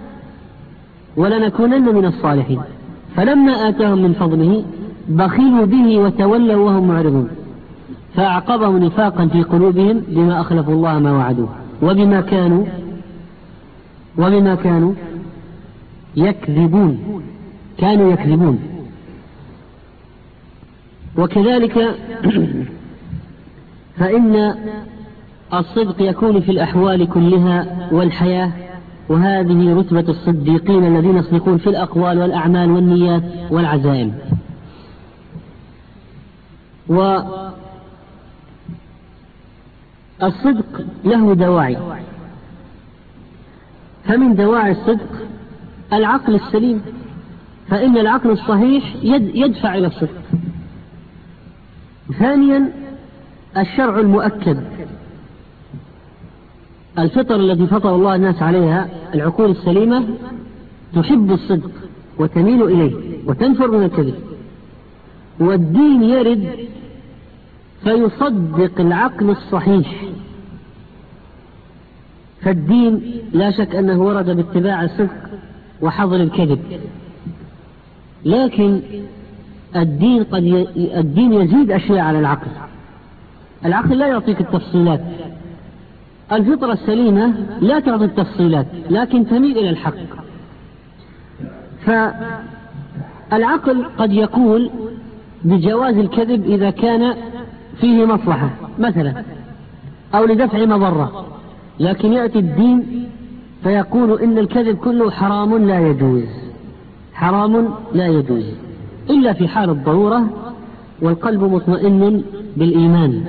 ولنكونن من الصالحين، فلما آتاهم من فضله بخلوا به وتولوا وهم معرضون، فأعقبهم نفاقا في قلوبهم بما أخلفوا الله ما وعدوه وبما كانوا يكذبون. وكذلك فإن الصدق يكون في الأحوال كلها والحياة، وهذه رتبة الصديقين الذين يصدقون في الأقوال والأعمال والنيات والعزائم. والصدق له دواعي، فمن دواعي الصدق العقل السليم، فإن العقل الصحيح يدفع إلى الصدق. ثانيا الشرع المؤكد، الفطر التي فطر الله الناس عليها، العقول السليمة تحب الصدق وتميل إليه وتنفر من الكذب، والدين يرد فيصدق العقل الصحيح. فالدين لا شك أنه ورد باتباع الصدق وحظر الكذب، لكن الدين يزيد أشياء على العقل. العقل لا يعطيك التفصيلات، الفطرة السليمة لا تعطي التفصيلات لكن تميل إلى الحق. فالعقل قد يقول بجواز الكذب إذا كان فيه مصلحة مثلا أو لدفع مضرة، لكن يأتي الدين فيقول إن الكذب كله حرام لا يجوز إلا في حال الضرورة والقلب مطمئن بالإيمان.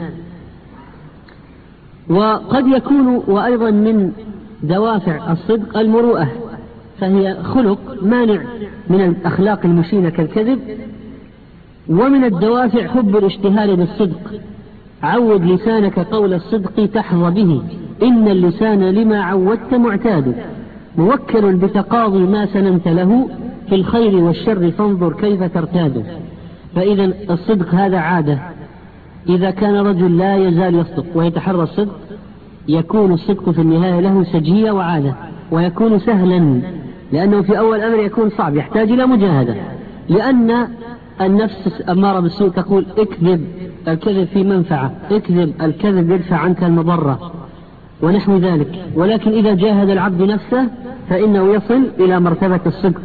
وقد يكون وأيضا من دوافع الصدق المروءة، فهي خلق مانع من الأخلاق المشينة كالكذب. ومن الدوافع حب الاشتهار بالصدق، عود لسانك قول الصدق تحظى به، إن اللسان لما عودت معتاد، موكل بتقاضي ما سننت له، في الخير والشر فانظر كيف ترتاد. فإذا الصدق هذا عادة، إذا كان رجل لا يزال يصدق ويتحرى الصدق يكون الصدق في النهاية له سجية وعادة، ويكون سهلا، لأنه في أول أمر يكون صعب يحتاج إلى مجاهدة، لأن النفس أمارة بالسوء تقول اكذب، الكذب في منفعة، اكذب، الكذب يدفع عنك المضرة ونحو ذلك. ولكن إذا جاهد العبد نفسه فإنه يصل إلى مرتبة الصدق.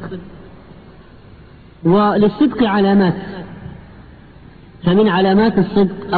وللصدق علامات، فمن علامات الصدق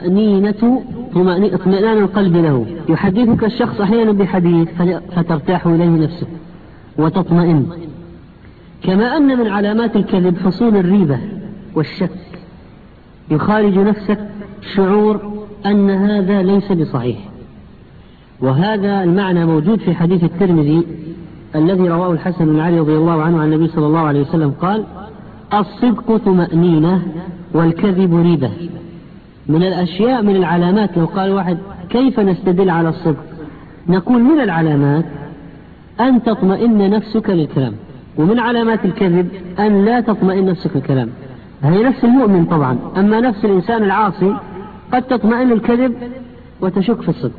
اطمئنان القلب له، يحدثك الشخص أحيانا بحديث فترتاح إليه نفسك وتطمئن. كما أن من علامات الكذب حصول الريبة والشك، يخارج نفسك شعور أن هذا ليس بصحيح. وهذا المعنى موجود في حديث الترمذي الذي رواه الحسن بن علي رضي الله عنه عن النبي صلى الله عليه وسلم قال: الصدق طمأنينة والكذب ريبة. من الأشياء، من العلامات، لو قال واحد كيف نستدل على الصدق، نقول من العلامات أن تطمئن نفسك للكلام، ومن علامات الكذب أن لا تطمئن نفسك للكلام. هي نفس المؤمن طبعا، أما نفس الإنسان العاصي قد تطمئن الكذب وتشك في الصدق.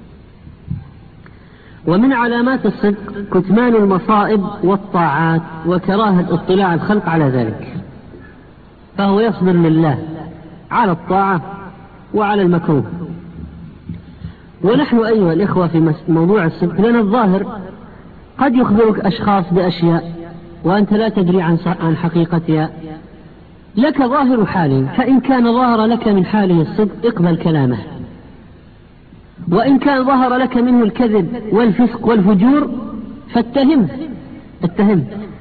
ومن علامات الصدق كتمان المصائب والطاعات وكراهة اطلاع الخلق على ذلك، فهو يصبر لله على الطاعة وعلى المكروه. ونحن أيها الإخوة في موضوع الصدق لنا الظاهر، قد يخبرك أشخاص بأشياء وأنت لا تدري عن حقيقتها، لك ظاهر حاله، فإن كان ظهر لك من حاله الصدق اقبل كلامه، وإن كان ظهر لك منه الكذب والفسق والفجور فاتهم.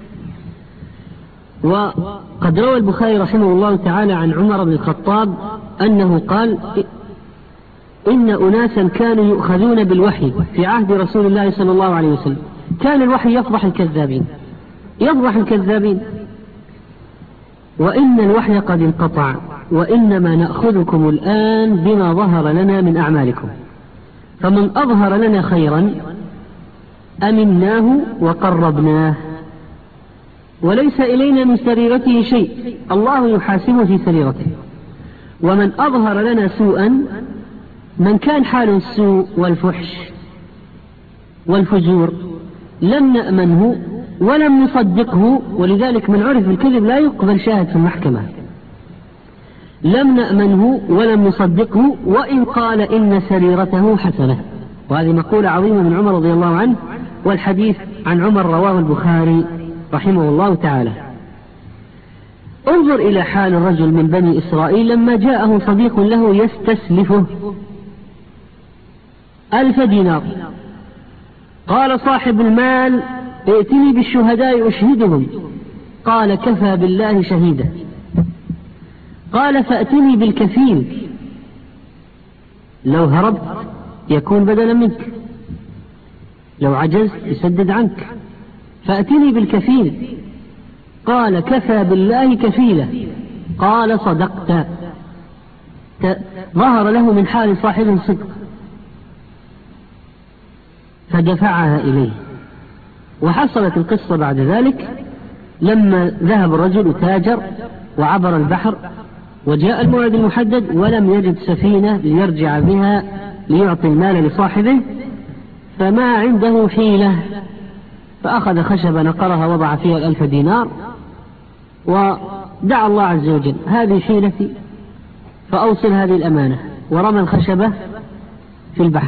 وقد روى البخاري رحمه الله تعالى عن عمر بن الخطاب أنه قال: إن أناسا كانوا يؤخذون بالوحي في عهد رسول الله صلى الله عليه وسلم، كان الوحي يفضح الكذابين، وإن الوحي قد انقطع وإنما نأخذكم الآن بما ظهر لنا من أعمالكم، فمن أظهر لنا خيرا أمناه وقربناه، وليس إلينا من سريرته شيء، الله يحاسبه في سريرته. ومن أظهر لنا سوءا، من كان حاله السوء والفحش والفجور، لم نأمنه ولم نصدقه، ولذلك من عرف الكذب لا يقبل شاهد في المحكمة. لم نأمنه ولم نصدقه وإن قال إن سريرته حسنة. وهذه مقولة عظيمة من عمر رضي الله عنه، والحديث عن عمر رواه البخاري رحمه الله تعالى. انظر إلى حال الرجل من بني إسرائيل لما جاءه صديق له يستسلفه 1000 دينار، قال صاحب المال ائتني بالشهداء أشهدهم، قال كفى بالله شهيدا، قال فأتني بالكفيل، لو هربت يكون بدلا منك، لو عجزت يسدد عنك، فأتني بالكفيل، قال كفى بالله كفيلا، قال صدقت. ظهر له من حال صاحبه صدق فدفعها إليه. وحصلت القصة بعد ذلك لما ذهب الرجل تاجر وعبر البحر وجاء الموعد المحدد ولم يجد سفينة ليرجع بها ليعطي المال لصاحبه، فما عنده حيلة، فأخذ خشبة نقرها وضع فيها 1000 دينار ودعا الله عز وجل هذه حيلتي فأوصل هذه الأمانة، ورمى الخشبة في البحر.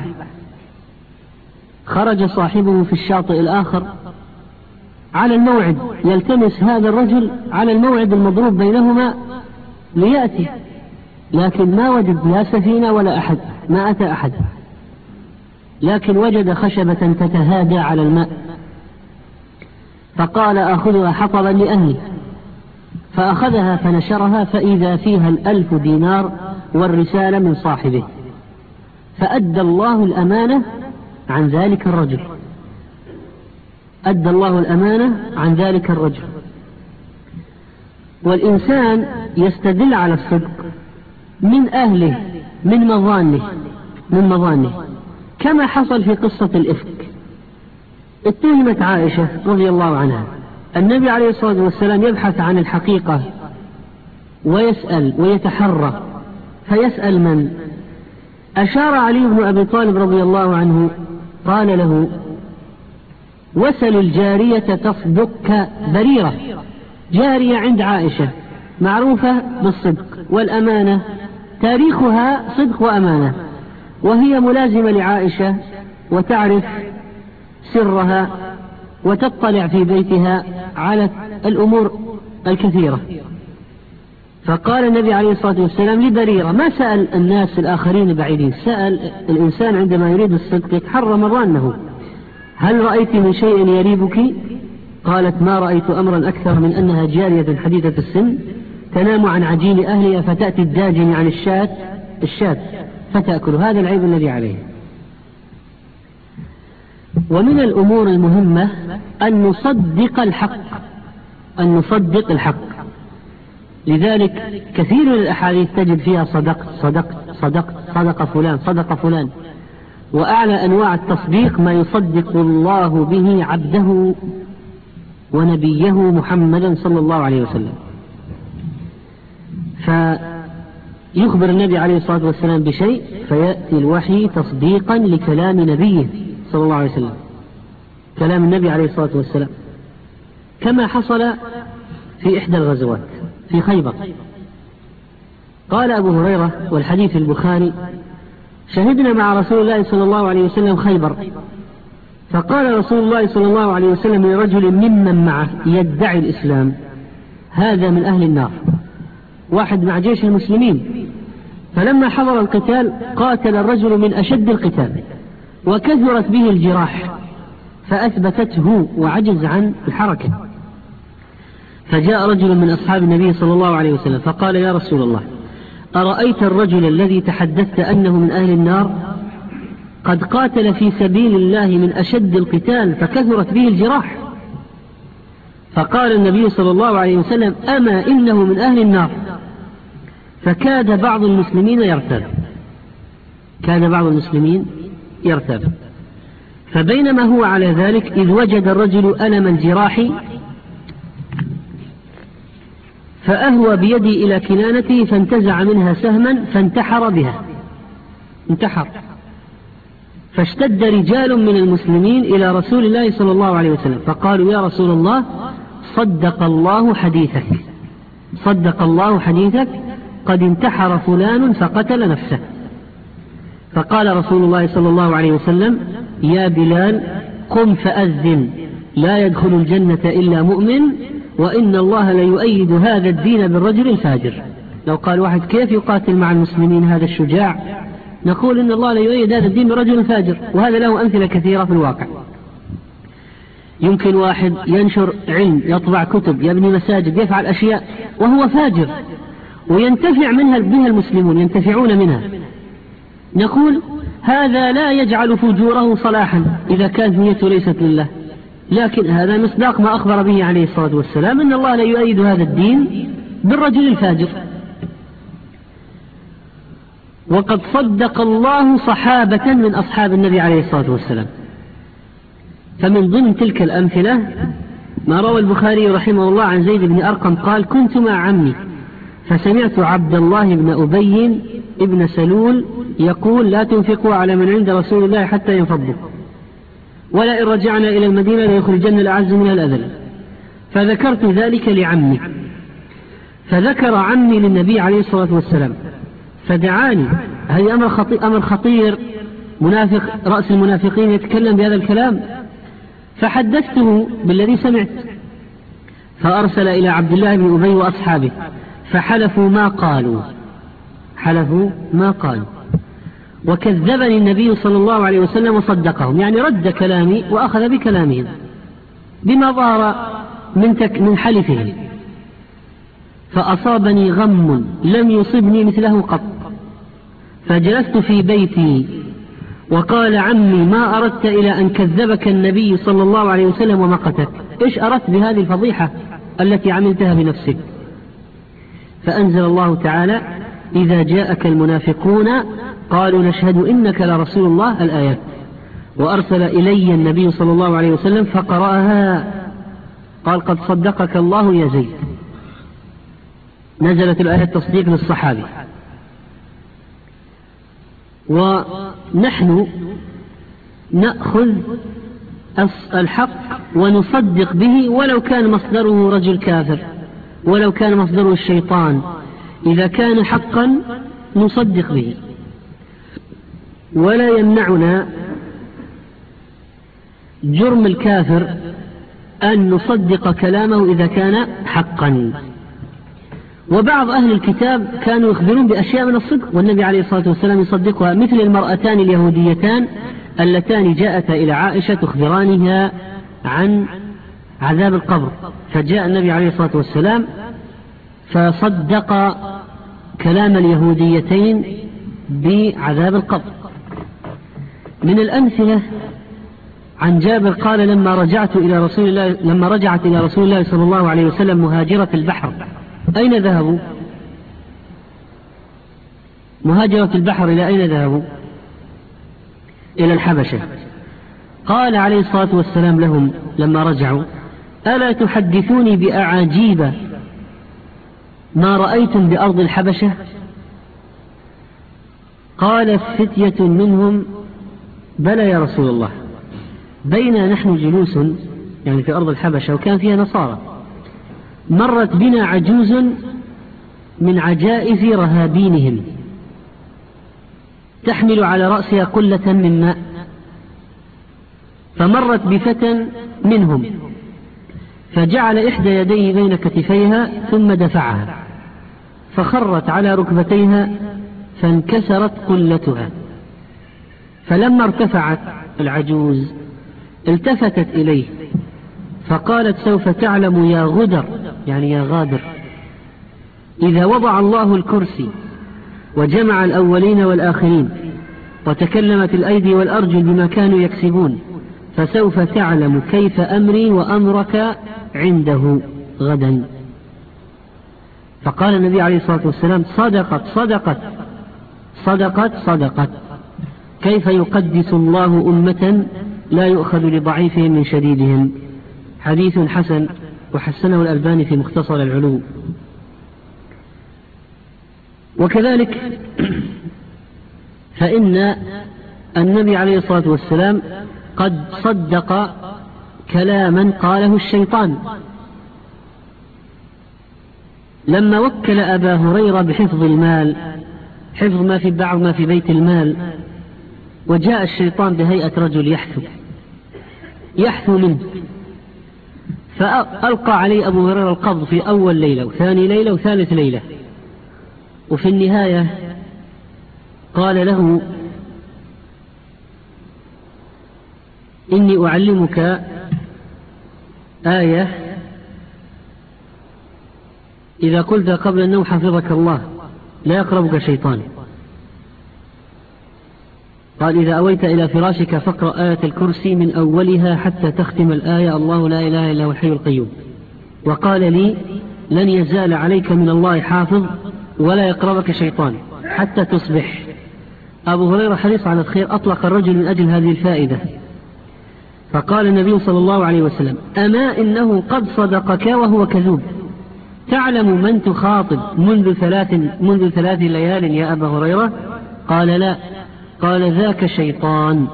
خرج صاحبه في الشاطئ الآخر على الموعد يلتمس هذا الرجل على الموعد المضروب بينهما ليأتي، لكن ما وجد لا سفينة ولا أحد، ما أتى أحد، لكن وجد خشبة تتهادى على الماء، فقال أخذها حطبا لأهلي، فأخذها فنشرها فإذا فيها 1000 دينار والرسالة من صاحبه، فأدى الله الأمانة عن ذلك الرجل، أدى الله الأمانة عن ذلك الرجل. والإنسان يستدل على الصدق من أهله من مظانه كما حصل في قصة الإفك. اتهمت عائشة رضي الله عنها، النبي عليه الصلاة والسلام يبحث عن الحقيقة ويسأل ويتحرى، فيسأل من؟ أشار علي بن أبي طالب رضي الله عنه قال له وسل الجارية تصدق بريرة، جارية عند عائشة معروفة بالصدق والأمانة، تاريخها صدق وأمانة، وهي ملازمة لعائشة وتعرف سرها وتطلع في بيتها على الأمور الكثيرة. فقال النبي عليه الصلاة والسلام لبريرة، ما سأل الناس الآخرين بعيدين، سأل الإنسان عندما يريد الصدق يتحرى مرانه، هل رأيت من شيء يريبك؟ قالت ما رأيت أمرا أكثر من أنها جارية حديثة السن تنام عن عجين أهلها فتأتي الداجن عن الشاة فتأكل، هذا العيب الذي عليه. ومن الأمور المهمة أن نصدق الحق، لذلك كثير من الأحاديث تجد فيها صدق فلان، وأعلى أنواع التصديق ما يصدق الله به عبده ونبيه محمدا صلى الله عليه وسلم. فيخبر النبي عليه الصلاة والسلام بشيء فيأتي الوحي تصديقا لكلام نبيه صلى الله عليه وسلم، كلام النبي عليه الصلاة والسلام، كما حصل في إحدى الغزوات في خيبر. قال أبو هريرة والحديث البخاري شهدنا مع رسول الله صلى الله عليه وسلم خيبر، فقال رسول الله صلى الله عليه وسلم لرجل ممن معه يدعي الإسلام هذا من أهل النار، واحد مع جيش المسلمين، فلما حضر القتال قاتل الرجل من أشد القتال وكثرت به الجراح فأثبتته وعجز عن الحركة، فجاء رجل من أصحاب النبي صلى الله عليه وسلم فقال يا رسول الله أرأيت الرجل الذي تحدثت أنه من أهل النار قد قاتل في سبيل الله من أشد القتال فكثرت به الجراح؟ فقال النبي صلى الله عليه وسلم أما إنه من أهل النار، فكاد بعض المسلمين يرتاب. فبينما هو على ذلك إذ وجد الرجل ألم الجراح فأهوى بيدي إلى كنانته فانتزع منها سهما فانتحر بها. فاشتد رجال من المسلمين إلى رسول الله صلى الله عليه وسلم فقالوا يا رسول الله صدق الله حديثك قد انتحر فلان فقتل نفسه. فقال رسول الله صلى الله عليه وسلم يا بلال قم فأذن لا يدخل الجنة إلا مؤمن وإن الله ليؤيد هذا الدين بالرجل الفاجر. لو قال واحد كيف يقاتل مع المسلمين هذا الشجاع، نقول إن الله ليؤيد هذا الدين برجل فاجر، وهذا له أمثلة كثيرة في الواقع. يمكن واحد ينشر علم، يطبع كتب، يبني مساجد، يفعل أشياء وهو فاجر وينتفع بها المسلمون ينتفعون منها، نقول هذا لا يجعل فجوره صلاحا إذا كانت نيته ليست لله، لكن هذا مصداق ما أخبر به عليه الصلاة والسلام إن الله لا يؤيد هذا الدين بالرجل الفاجر. وقد صدق الله صحابة من أصحاب النبي عليه الصلاة والسلام. فمن ضمن تلك الأمثلة ما روى البخاري رحمه الله عن زيد بن أرقم قال كنت مع عمي فسمعت عبد الله بن أبي ابن سلول يقول لا تنفقوا على من عند رسول الله حتى ينفضوا، ولا إن رجعنا إلى المدينة ليخرجن الأعز منها الأذل. فذكرت ذلك لعمي، فذكر عمي للنبي عليه الصلاة والسلام فدعاني. هذا أمر خطير، منافق رأس المنافقين يتكلم بهذا الكلام. فحدثته بالذي سمعت، فأرسل إلى عبد الله بن أبي وأصحابه فحلفوا ما قالوا وكذبني النبي صلى الله عليه وسلم وصدقهم، يعني رد كلامي وأخذ بكلامهم بما ظهر من حلفهم. فأصابني غم لم يصبني مثله قط، فجلست في بيتي وقال عمي ما أردت إلى أن كذبك النبي صلى الله عليه وسلم ومقتك، إيش أردت بهذه الفضيحة التي عملتها بنفسك؟ فأنزل الله تعالى إذا جاءك المنافقون قالوا نشهد إنك لرسول الله الآيات. وأرسل إلي النبي صلى الله عليه وسلم فقرأها قال قد صدقك الله يا زيد. نزلت الآية تصديق للصحابي. ونحن نأخذ الحق ونصدق به ولو كان مصدره رجل كافر، ولو كان مصدره الشيطان، إذا كان حقا نصدق به، ولا يمنعنا جرم الكافر أن نصدق كلامه إذا كان حقا. وبعض أهل الكتاب كانوا يخبرون بأشياء من الصدق والنبي عليه الصلاة والسلام يصدقها، مثل المرأتان اليهوديتان اللتان جاءتا إلى عائشة تخبرانها عن عذاب القبر، فجاء النبي عليه الصلاة والسلام فصدق كلام اليهوديتين بعذاب القبر. من الأمثلة عن جابر قال لما رجعت إلى رسول الله صلى الله عليه وسلم مهاجرة البحر، أين ذهبوا؟ مهاجرة البحر إلى أين ذهبوا؟ إلى الحبشة. قال عليه الصلاة والسلام لهم لما رجعوا ألا تحدثوني بأعاجيب ما رأيتم بأرض الحبشة؟ قال فتية منهم بلى يا رسول الله، بينا نحن جلوس يعني في أرض الحبشة وكان فيها نصارى، مرت بنا عجوز من عجائز رهابينهم تحمل على رأسها قلة من ماء، فمرت بفتى منهم فجعل إحدى يديه بين كتفيها ثم دفعها فخرت على ركبتيها فانكسرت قلتها. فلما ارتفعت العجوز التفتت إليه فقالت سوف تعلم يا غدر، يعني يا غادر، إذا وضع الله الكرسي وجمع الأولين والآخرين وتكلمت الأيدي والأرجل بما كانوا يكسبون فسوف تعلم كيف أمري وأمرك عنده غدا. فقال النبي عليه الصلاة والسلام: صدقت صدقت صدقت صدقت. كيف يقدس الله أمة لا يؤخذ لضعيفهم من شديدهم؟ حديث حسن، وحسنه الألباني في مختصر العلو. وكذلك فإن النبي عليه الصلاة والسلام قد صدق كلاما قاله الشيطان لما وكل أبا هريرة بحفظ المال، حفظ ما في بعض ما في بيت المال، وجاء الشيطان بهيئة رجل يحثو منه، فألقى عليه أبو هريرة القبض في أول ليلة وثاني ليلة وثالث ليلة، وفي النهاية قال له: إني أعلمك آية إذا قلت قبل النوم حفظك الله لا يقربك شيطان. قال: إذا أويت إلى فراشك فاقرأ آية الكرسي من أولها حتى تختم الآية: الله لا إله إلا هو الحي القيوم. وقال لي: لن يزال عليك من الله حافظ ولا يقربك شيطان حتى تصبح. أبو هريرة حريص على الخير، أطلق الرجل من أجل هذه الفائدة. فقال النبي صلى الله عليه وسلم: أما إنه قد صدقك وهو كذوب. تعلم من تخاطب منذ ثلاث ليال يا أبا هريرة؟ قال: لا. قال: ذاك شيطان.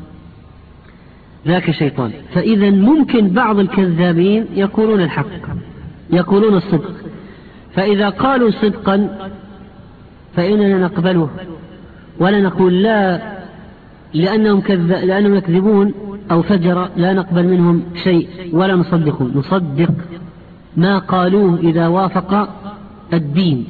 فإذا ممكن بعض الكذابين يقولون الحق، يقولون الصدق، فإذا قالوا صدقا فإننا نقبله ولا نقول لا لأنهم يكذبون أو فجر، لا نقبل منهم شيء ولا نصدقهم، نصدق ما قالوه إذا وافق الدين.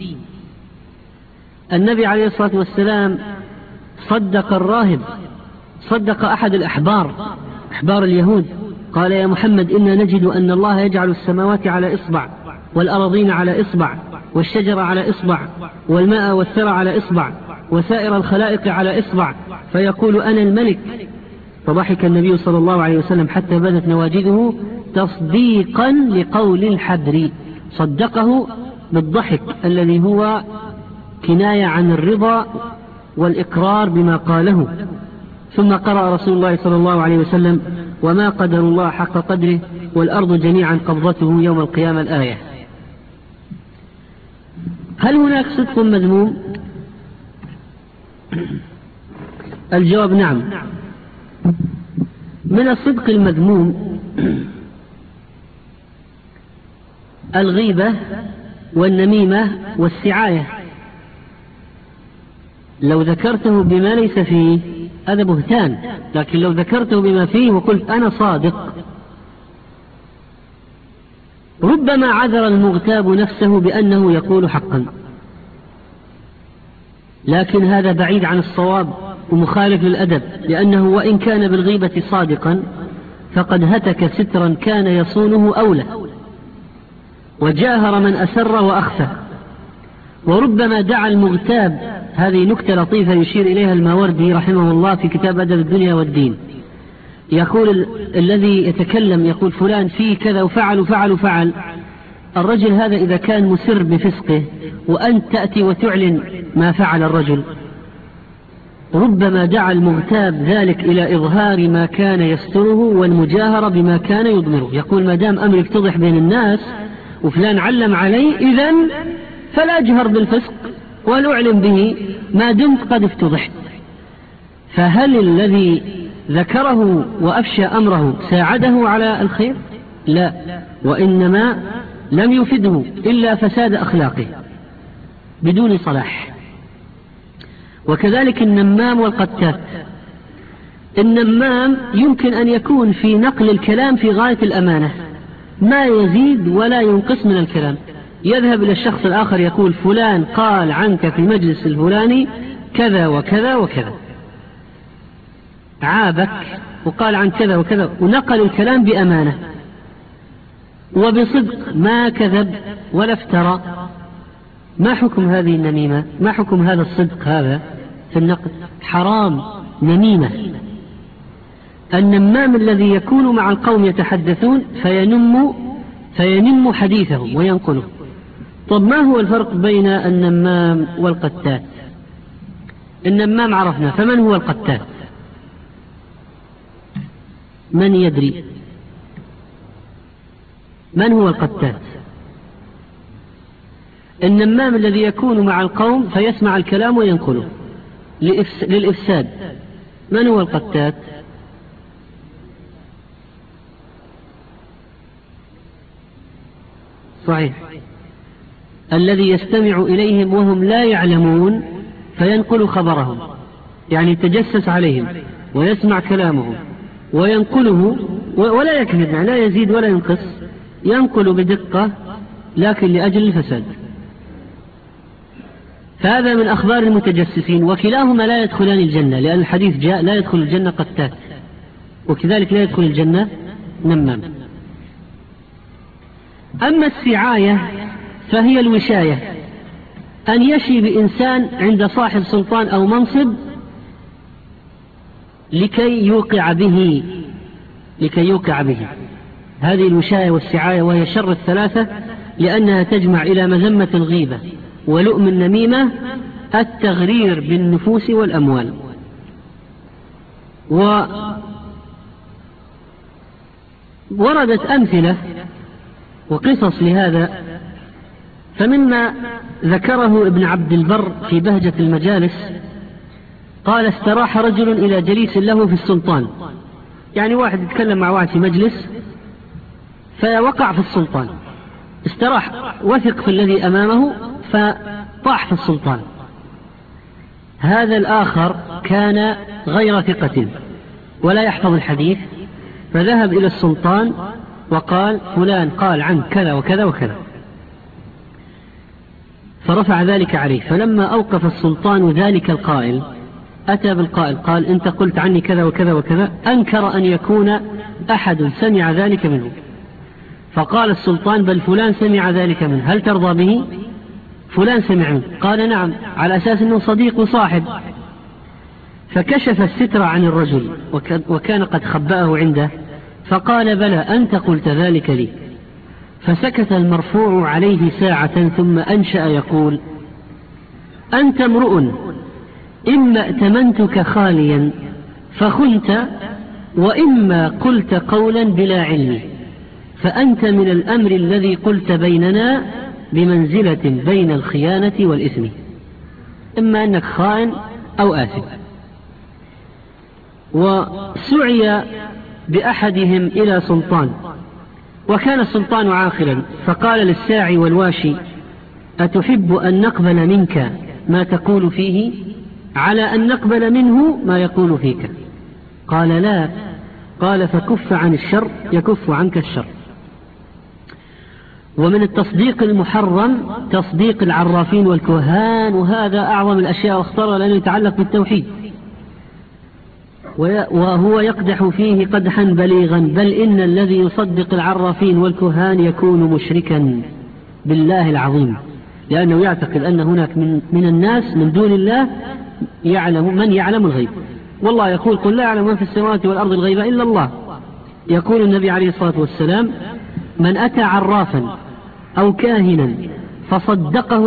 النبي عليه الصلاة والسلام صدق الراهب، صدق أحد أحبار اليهود، قال: يا محمد إنا نجد أن الله يجعل السماوات على إصبع والأراضين على إصبع والشجر على إصبع والماء والثرى على إصبع وسائر الخلائق على إصبع، فيقول: أنا الملك. فضحك النبي صلى الله عليه وسلم حتى بدت نواجذه تصديقا لقول الحبر، صدقه بالضحك الذي هو كناية عن الرضا والإقرار بما قاله. ثم قرأ رسول الله صلى الله عليه وسلم: وما قدر الله حق قدره والأرض جميعا قبضته يوم القيامة، الآية. هل هناك صدق مذموم؟ الجواب: نعم. من الصدق المذموم الغيبة والنميمة والسعاية. لو ذكرته بما ليس فيه هذا بهتان، لكن لو ذكرته بما فيه وقلت أنا صادق، ربما عذر المغتاب نفسه بأنه يقول حقا، لكن هذا بعيد عن الصواب ومخالف للأدب، لأنه وإن كان بالغيبة صادقا فقد هتك سترا كان يصونه أولى، وجاهر من أسر وأخفى. وربما دعا المغتاب، هذه نكتة لطيفة يشير إليها الماوردي رحمه الله في كتاب أدب الدنيا والدين، يقول الذي يتكلم يقول فلان فيه كذا وفعل وفعل وفعل، الرجل هذا إذا كان مسر بفسقه وأنت تأتي وتعلن ما فعل الرجل، ربما دعا المغتاب ذلك إلى إظهار ما كان يستره والمجاهرة بما كان يضمره. يقول: ما دام أمر يفتضح بين الناس وفلان علم علي، إذن فلا أجهر بالفسق ولا أعلم به ما دمت قد افتضحت. فهل الذي ذكره وأفشى أمره ساعده على الخير؟ لا، وإنما لم يفده إلا فساد أخلاقه بدون صلاح. وكذلك النمام والقتات. النمام يمكن أن يكون في نقل الكلام في غاية الأمانة، ما يزيد ولا ينقص من الكلام، يذهب إلى الشخص الآخر يقول: فلان قال عنك في مجلس الفلاني كذا وكذا وكذا، عابك وقال عن كذا وكذا، ونقل الكلام بأمانة وبصدق، ما كذب ولا افترى. ما حكم هذه النميمة؟ ما حكم هذا الصدق هذا في النقل؟ حرام، نميمة. النمام الذي يكون مع القوم يتحدثون فينم حديثهم وينقله، طب ما هو الفرق بين النمام والقتات؟ النمام عرفنا، فمن هو القتات؟ من يدري من هو القتات؟ النمام الذي يكون مع القوم فيسمع الكلام وينقله للإفساد. من هو القتات؟ صحيح، الذي يستمع إليهم وهم لا يعلمون فينقل خبرهم، يعني يتجسس عليهم ويسمع كلامهم وينقله ولا يكذب، لا يزيد ولا ينقص، ينقل بدقة لكن لأجل الفساد. فهذا من أخبار المتجسسين، وكلاهما لا يدخلان الجنة، لأن الحديث جاء لا يدخل الجنة قتات، وكذلك لا يدخل الجنة نمام. أما السعاية فهي الوشاية، أن يشي بإنسان عند صاحب سلطان أو منصب لكي يوقع به. هذه الوشاية والسعاية، وهي شر الثلاثة، لأنها تجمع إلى مذمة الغيبة ولؤم النميمة التغرير بالنفوس والأموال. ووردت أمثلة وقصص لهذا، فمما ذكره ابن عبد البر في بهجة المجالس قال: استراح رجل إلى جليس له في السلطان، يعني واحد يتكلم مع واحد في مجلس فوقع في السلطان، استراح، وثق في الذي أمامه فطاح في السلطان. هذا الآخر كان غير ثقة ولا يحفظ الحديث، فذهب إلى السلطان وقال: فلان قال عنه كذا وكذا وكذا، فرفع ذلك عليه. فلما أوقف السلطان ذلك القائل أتى بالقائل قال: أنت قلت عني كذا وكذا وكذا. أنكر أن يكون أحد سمع ذلك منه، فقال السلطان: بل فلان سمع ذلك منه، هل ترضى به؟ فلان سمع منه. قال: نعم، على أساس أنه صديق وصاحب. فكشف الستر عن الرجل وكان قد خبأه عنده، فقال: بلى، أنت قلت ذلك لي. فسكت المرفوع عليه ساعة ثم أنشأ يقول: أنت امرؤ إما ائتمنتك خاليا فخنت، وإما قلت قولا بلا علم، فأنت من الأمر الذي قلت بيننا بمنزلة بين الخيانة والإثم، إما أنك خائن أو آثم. وسعي بأحدهم إلى سلطان، وكان السلطان عاقلا، فقال للساعي والواشي: أتحب أن نقبل منك ما تقول فيه على أن نقبل منه ما يقول فيك؟ قال: لا. قال: فكف عن الشر يكف عنك الشر. ومن التصديق المحرم تصديق العرافين والكهان، وهذا أعظم الأشياء واخطرها لأنه يتعلق بالتوحيد، وهو يقدح فيه قدحا بليغا، بل إن الذي يصدق العرافين والكهان يكون مشركا بالله العظيم، لأنه يعتقد أن هناك من الناس من دون الله من يعلم الغيب، والله يقول: قل لا يعلم من في السماوات والأرض الغيب إلا الله. يقول النبي عليه الصلاة والسلام: من أتى عرافا أو كاهنا فصدقه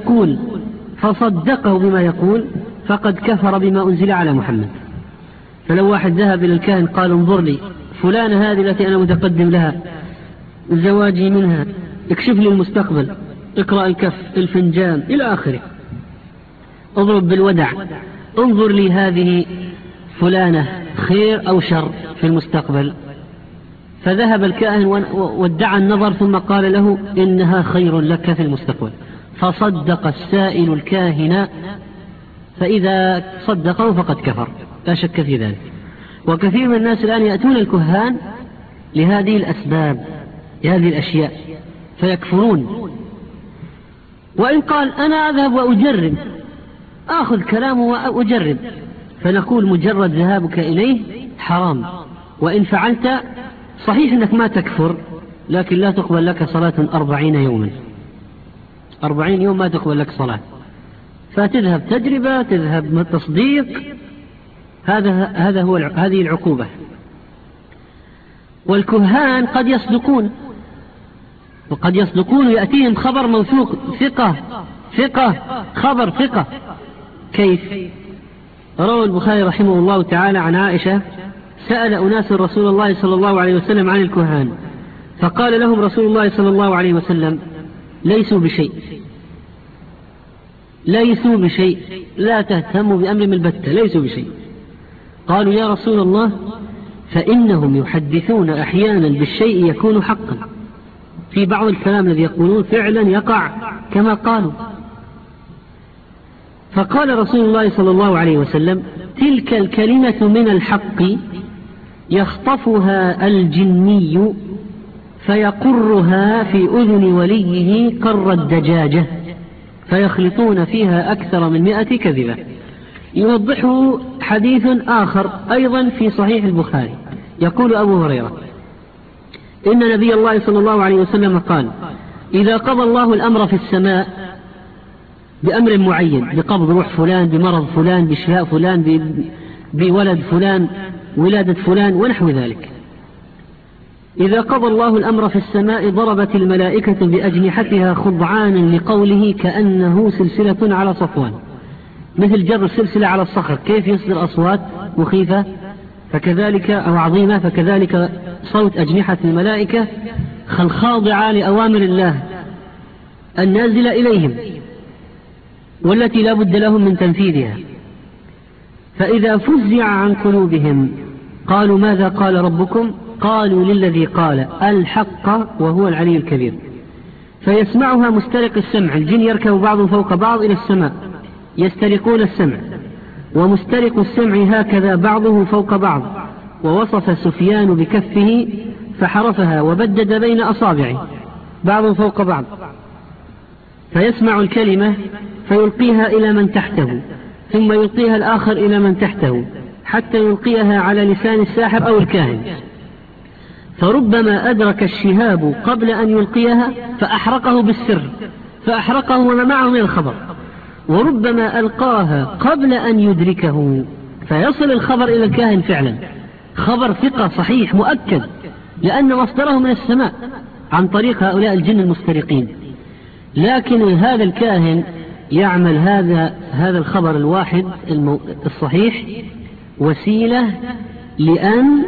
بما يقول فقد كفر بما أنزل على محمد. فلو واحد ذهب إلى الكاهن قال: انظر لي فلانة هذه التي أنا متقدم لها، زواجي منها، اكشف لي المستقبل، اقرأ الكف، الفنجان، إلى آخره، اضرب بالودع، انظر لي هذه فلانة خير أو شر في المستقبل. فذهب الكاهن وادعى النظر، ثم قال له: إنها خير لك في المستقبل. فصدق السائل الكاهن، فإذا صدقه فقد كفر، لا شك في ذلك. وكثير من الناس الآن يأتون الكهان لهذه الأسباب، لهذه الأشياء، فيكفرون. وإن قال: أنا أذهب وأجرب، أخذ كلامه وأجرب، فنقول: مجرد ذهابك إليه حرام، وإن فعلت صحيح أنك ما تكفر، لكن لا تقبل لك صلاة 40 يوما، 40 يوم ما تقبل لك صلاة، فتذهب تجربة، تذهب تصديق، هذه العقوبة. والكهان قد يصدقون، وقد يصدقون يأتيهم خبر موثوق، ثقة خبر ثقة. كيف؟ روى البخاري رحمه الله تعالى عن عائشة: سأل أناس رسول الله صلى الله عليه وسلم عن الكهان، فقال لهم رسول الله صلى الله عليه وسلم: ليسوا بشيء، لا تهتموا بأمر من البتة، ليسوا بشيء. قالوا: يا رسول الله، فإنهم يحدثون أحيانا بالشيء يكون حقا. في بعض الكلام الذي يقولون فعلا يقع كما قالوا. فقال رسول الله صلى الله عليه وسلم: تلك الكلمة من الحق يخطفها الجني فيقرها في أذن وليه قر الدجاجة، فيخلطون فيها أكثر من 100 كذبة. يوضحه حديث آخر أيضا في صحيح البخاري، يقول أبو هريرة: إن نبي الله صلى الله عليه وسلم قال: إذا قضى الله الأمر في السماء بأمر معين، بقبض روح فلان، بمرض فلان، بشفاء فلان، بولد فلان، ولادة فلان ونحو ذلك، إذا قضى الله الأمر في السماء ضربت الملائكة بأجنحتها خضعانا لقوله كأنه سلسلة على صفوان، مثل جر السلسلة على الصخر، كيف يصدر أصوات مخيفة فكذلك أو عظيمة، فكذلك صوت أجنحة الملائكة خاضعة لأوامر الله النازلة إليهم والتي لا بد لهم من تنفيذها. فإذا فزع عن قلوبهم قالوا: ماذا قال ربكم؟ قالوا: للذي قال الحق وهو العلي الكبير. فيسمعها مسترق السمع، الجن يركب بعض فوق بعض إلى السماء يسترقون السمع، ومسترق السمع هكذا بعضه فوق بعض. ووصف سفيان بكفه فحرفها وبدد بين أصابعه بعض فوق بعض، فيسمع الكلمة فيلقيها إلى من تحته، ثم يلقيها الآخر إلى من تحته، حتى يلقيها على لسان الساحر أو الكاهن، فربما أدرك الشهاب قبل أن يلقيها فأحرقه بالسر، فأحرقه وما معه من الخبر، وربما ألقاها قبل أن يدركه فيصل الخبر إلى الكاهن فعلا، خبر ثقة صحيح مؤكد، لأن مصدره من السماء عن طريق هؤلاء الجن المسترقين. لكن هذا الكاهن يعمل هذا الخبر الواحد الصحيح وسيلة لأن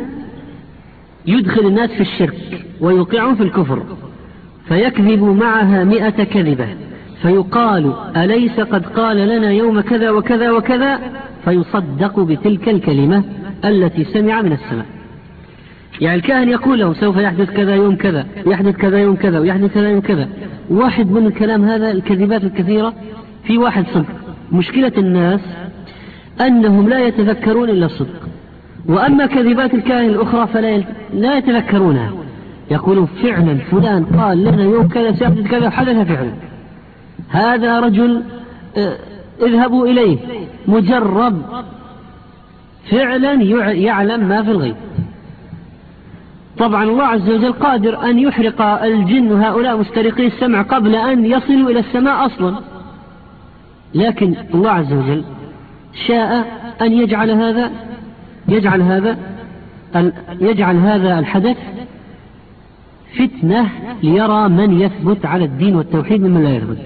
يدخل الناس في الشرك ويوقعهم في الكفر، فيكذب معها 100 كذبة، فيقال: أليس قد قال لنا يوم كذا وكذا وكذا؟ فيصدق بتلك الكلمة التي سمع من السماء. يعني الكاهن يقول له: سوف يحدث كذا يوم كذا، يحدث كذا يوم كذا، ويحدث كذا يوم كذا. واحد من الكلام هذا الكذبات الكثيرة في واحد صدق. مشكلة الناس أنهم لا يتذكرون إلا الصدق، وأما كذبات الكاهن الأخرى فلا يتذكرونها، يقولون: فعلا فلان قال لنا يوم كذا سيحدث كذا وحدث فعلا، هذا رجل اذهبوا إليه مجرب فعلا يعلم ما في الغيب. طبعا الله عز وجل قادر أن يحرق الجن هؤلاء مسترقي السمع قبل أن يصلوا إلى السماء أصلا، لكن الله عز وجل شاء أن يجعل هذا الحدث فتنة ليرى من يثبت على الدين والتوحيد ممن لا يثبت.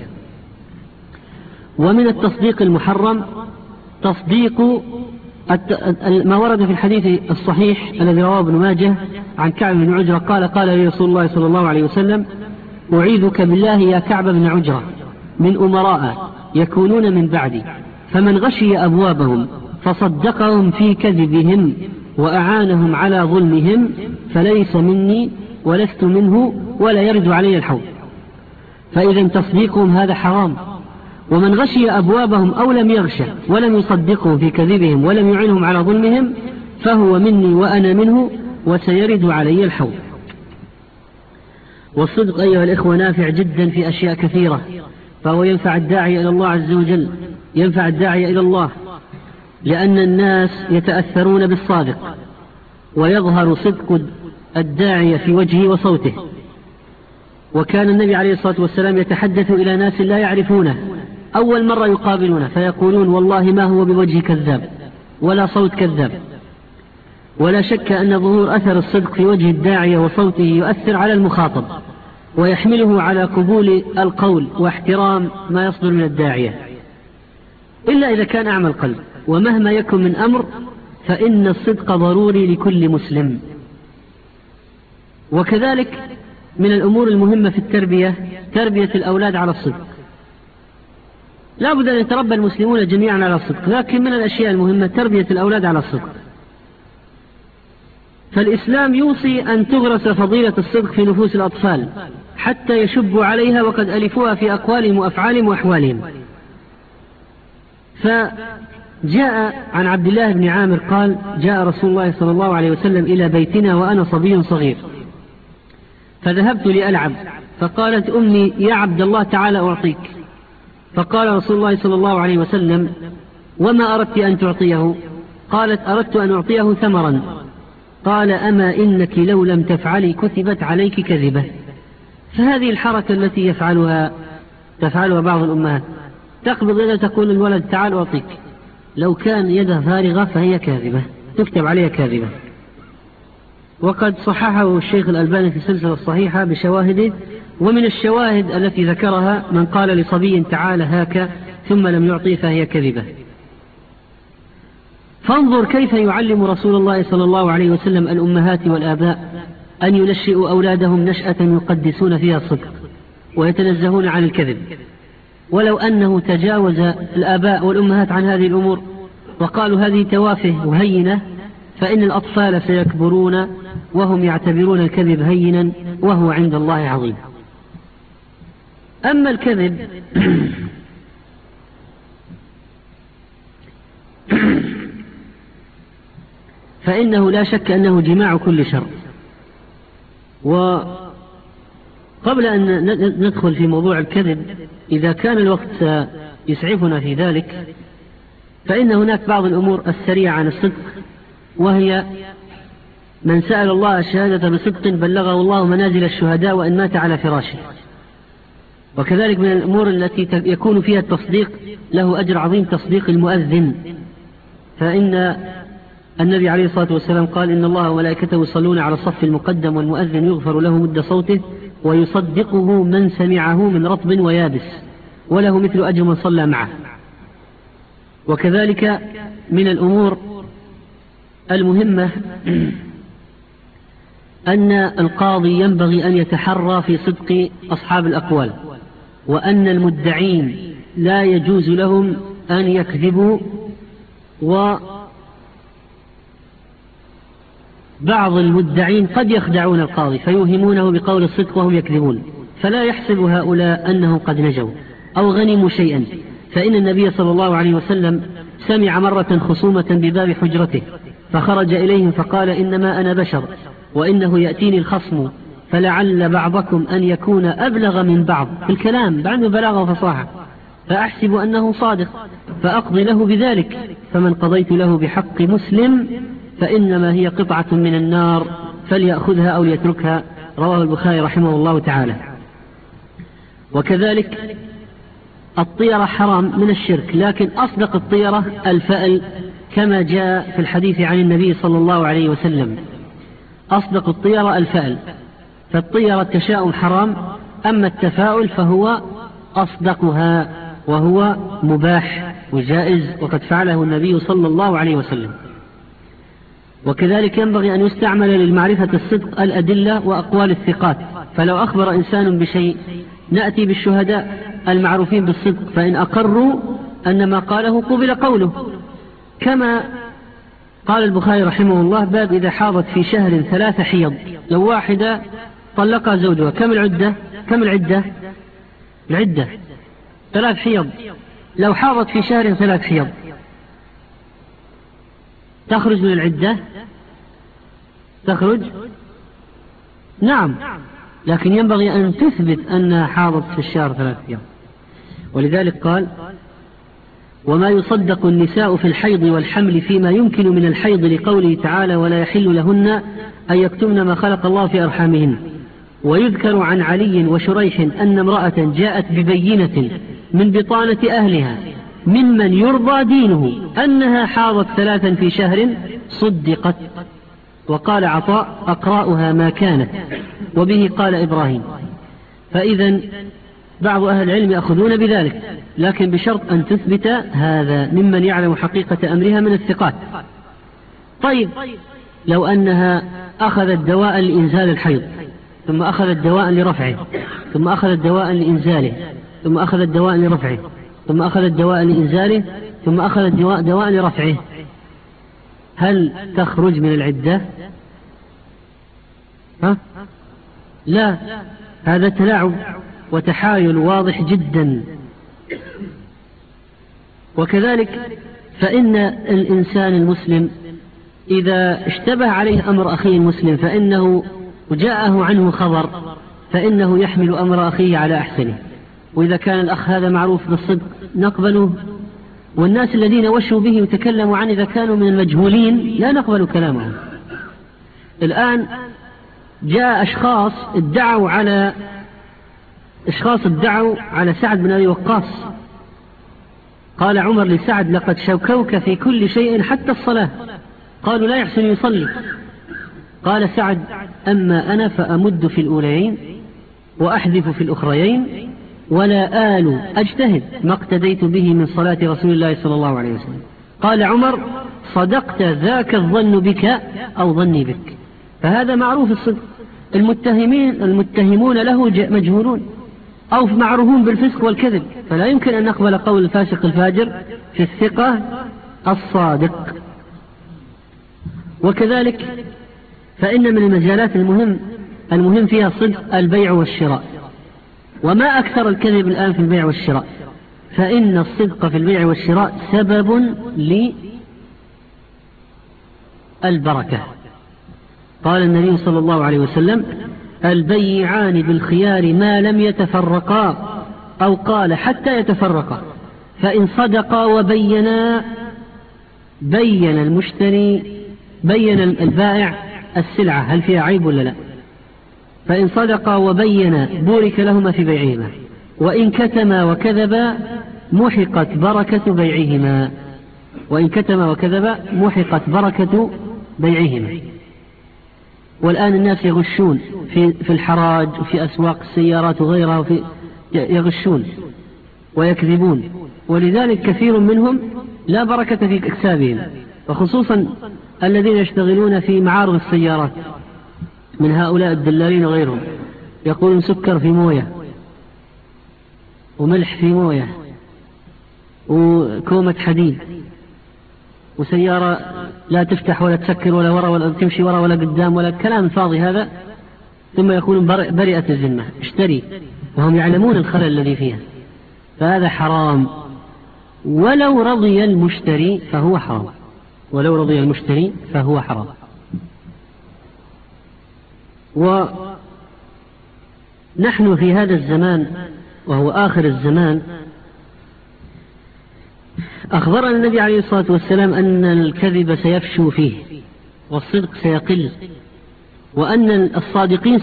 ومن التصديق المحرم تصديق ما ورد في الحديث الصحيح الذي رواه ابن ماجه عن كعب بن عجرة قال لي رسول الله صلى الله عليه وسلم: أعيذك بالله يا كعب بن عجرة من أمراء يكونون من بعدي، فمن غشي أبوابهم فصدقهم في كذبهم وأعانهم على ظلمهم فليس مني ولست منه ولا يرد علي الحوض. فإذا تصديقهم هذا حرام. ومن غشي أبوابهم أو لم يغشى ولم يصدقهم في كذبهم ولم يعنهم على ظلمهم فهو مني وأنا منه وسيرد علي الحوض. والصدق أيها الإخوة نافع جدا في أشياء كثيرة، فهو ينفع الداعي إلى الله عز وجل، ينفع الداعي إلى الله، لأن الناس يتأثرون بالصادق، ويظهر صدق الداعي في وجهه وصوته. وكان النبي عليه الصلاة والسلام يتحدث إلى ناس لا يعرفونه أول مرة يقابلونه، فيقولون: والله ما هو بوجه كذاب ولا صوت كذاب. ولا شك أن ظهور أثر الصدق في وجه الداعية وصوته يؤثر على المخاطب، ويحمله على قبول القول واحترام ما يصدر من الداعية، إلا إذا كان أعمى القلب. ومهما يكن من أمر فإن الصدق ضروري لكل مسلم. وكذلك من الأمور المهمة في التربية تربية الأولاد على الصدق. لا بد أن يتربى المسلمون جميعا على الصدق، لكن من الأشياء المهمة تربية الأولاد على الصدق. فالإسلام يوصي أن تغرس فضيلة الصدق في نفوس الأطفال حتى يشبوا عليها، وقد ألفوها في أقوالهم وأفعالهم وأحوالهم. فجاء عن عبد الله بن عامر قال: جاء رسول الله صلى الله عليه وسلم إلى بيتنا وأنا صبي صغير، فذهبت لألعب، فقالت أمي: يا عبد الله تعالى أعطيك. فقال رسول الله صلى الله عليه وسلم: وما أردت أن تعطيه؟ قالت: أردت أن أعطيه ثمرا. قال: أما إنك لو لم تفعلي كتبت عليك كذبة. فهذه الحركة التي تفعلها بعض الأمهات، تقبض إذا تقول الولد: تعال أعطيك، لو كان يده فارغة فهي كاذبة، تكتب عليها كاذبة. وقد صححه الشيخ الألباني في السلسلة الصحيحة بشواهده. ومن الشواهد التي ذكرها: من قال لصبي: تعال هاك، ثم لم يعطيه فهي كذبة. فانظر كيف يعلم رسول الله صلى الله عليه وسلم الأمهات والآباء أن ينشئوا أولادهم نشأة يقدسون فيها الصدق ويتنزهون عن الكذب. ولو أنه تجاوز الآباء والأمهات عن هذه الأمور وقالوا هذه توافه وهينة، فإن الأطفال سيكبرون وهم يعتبرون الكذب هينا، وهو عند الله عظيم. أما الكذب فإنه لا شك أنه جماع كل شر. وقبل أن ندخل في موضوع الكذب، إذا كان الوقت يسعفنا في ذلك، فإن هناك بعض الأمور السريعة عن الصدق، وهي: من سأل الله الشهادة بصدق بلغه الله منازل الشهداء وإن مات على فراشه. وكذلك من الأمور التي يكون فيها التصديق له أجر عظيم تصديق المؤذن، فإن النبي عليه الصلاة والسلام قال: إن الله وملائكته يصلون على الصف المقدم والمؤذن يغفر له مد صوته ويصدقه من سمعه من رطب ويابس، وله مثل أجر من صلى معه. وكذلك من الأمور المهمة أن القاضي ينبغي أن يتحرى في صدق أصحاب الأقوال، وأن المدعين لا يجوز لهم أن يكذبوا. وبعض المدعين قد يخدعون القاضي فيوهمونه بقول الصدق وهم يكذبون، فلا يحسب هؤلاء أنهم قد نجوا أو غنموا شيئا. فإن النبي صلى الله عليه وسلم سمع مرة خصومة بباب حجرته، فخرج إليهم فقال: إنما أنا بشر، وإنه يأتيني الخصم، فلعل بعضكم أن يكون أبلغ من بعض في الكلام، عنده بلاغة وفصاحة، فأحسب أنه صادق فأقضي له بذلك، فمن قضيت له بحق مسلم فإنما هي قطعة من النار فليأخذها أو ليتركها. رواه البخاري رحمه الله تعالى. وكذلك الطيرة حرام من الشرك، لكن أصدق الطيرة الفأل، كما جاء في الحديث عن النبي صلى الله عليه وسلم: أصدق الطيرة الفأل. فالطيرة التشاؤم حرام، أما التفاؤل فهو أصدقها، وهو مباح وجائز، وقد فعله النبي صلى الله عليه وسلم. وكذلك ينبغي أن يستعمل للمعرفة الصدق الأدلة وأقوال الثقات، فلو أخبر إنسان بشيء نأتي بالشهداء المعروفين بالصدق، فإن أقروا أن ما قاله قبل قوله. كما قال البخاري رحمه الله: باب إذا حاضت في شهر 3 حيض، لو واحدة طلقها زوجها، كم العدة؟ العدة 3 حيض. لو حاضت في شهر 3 حيض تخرج من العدة؟ تخرج؟ نعم، لكن ينبغي أن تثبت أنها حاضت في الشهر 3 حيض. ولذلك قال: وما يصدق النساء في الحيض والحمل فيما يمكن من الحيض، لقوله تعالى: ولا يحل لهن أن يكتمن ما خلق الله في أرحامهن. ويذكر عن علي وشريح أن امرأة جاءت ببينة من بطانة أهلها ممن يرضى دينه أنها حاضت 3 في شهر، صدقت. وقال عطاء: أقرأها ما كانت. وبه قال إبراهيم. فإذا بعض أهل العلم يأخذون بذلك، لكن بشرط أن تثبت هذا ممن يعلم حقيقة أمرها من الثقات. طيب لو أنها أخذت دواء لإنزال الحيض، ثم أخذت دواء لرفعه، ثم أخذت دواء لإنزاله، ثم أخذت دواء لرفعه، ثم أخذت دواء لإنزاله، ثم أخذت دواء لرفعه، هل تخرج من العدة؟ لا، هذا تلاعب وتحايل واضح جدا. وكذلك فإن الإنسان المسلم إذا اشتبه عليه أمر أخيه المسلم فإنه وجاءه عنه خبر فإنه يحمل أمر أخيه على أحسنه، وإذا كان الأخ هذا معروف بالصدق نقبله، والناس الذين وشوا به وتكلموا عنه إذا كانوا من المجهولين لا نقبل كلامهم. الآن جاء أشخاص ادعوا على سعد بن أبي وقاص، قال عمر لسعد: لقد شوكوك في كل شيء حتى الصلاة. قالوا: لا يحسن يصلي. قال سعد: أما أنا فأمد في الأولين وأحذف في الأخريين، ولا آل أجتهد ما اقتديت به من صلاة رسول الله صلى الله عليه وسلم. قال عمر: صدقت، ذاك الظن بك أو ظني بك. فهذا معروف الصدق. المتهمون له مجهولون أو معروفون بالفسق والكذب، فلا يمكن أن نقبل قول الفاسق الفاجر في الثقة الصادق. وكذلك فإن من المجالات المهم فيها الصدق البيع والشراء، وما أكثر الكذب الآن في البيع والشراء، فإن الصدق في البيع والشراء سبب للبركة. قال النبي صلى الله عليه وسلم: البيعان بالخيار ما لم يتفرقا، أو قال حتى يتفرقا، فإن صدقا وبينا بين البائع السلعة هل فيها عيب ولا لا. فإن صدقا وبينا بورك لهما في بيعهما، وإن كتما وكذبا محقت بركة بيعهما. والآن الناس يغشون في الحراج وفي أسواق السيارات وغيرها، يغشون ويكذبون، ولذلك كثير منهم لا بركة في أكسابهم، وخصوصا الذين يشتغلون في معارض السيارات من هؤلاء الدلالين وغيرهم، يقولون سكر في موية وملح في موية وكومة حديد وسيارة لا تفتح ولا تسكر ولا ورا ولا تمشي ورا ولا قدام ولا كلام فاضي هذا، ثم يقولون برئت الذمة اشتري، وهم يعلمون الخلل الذي فيها. فهذا حرام، ولو رضي المشتري فهو حرام. ونحن في هذا الزمان وهو آخر الزمان، أخبرنا النبي عليه الصلاة والسلام أن الكذب سيفشو فيه والصدق سيقل، وأن الصادقين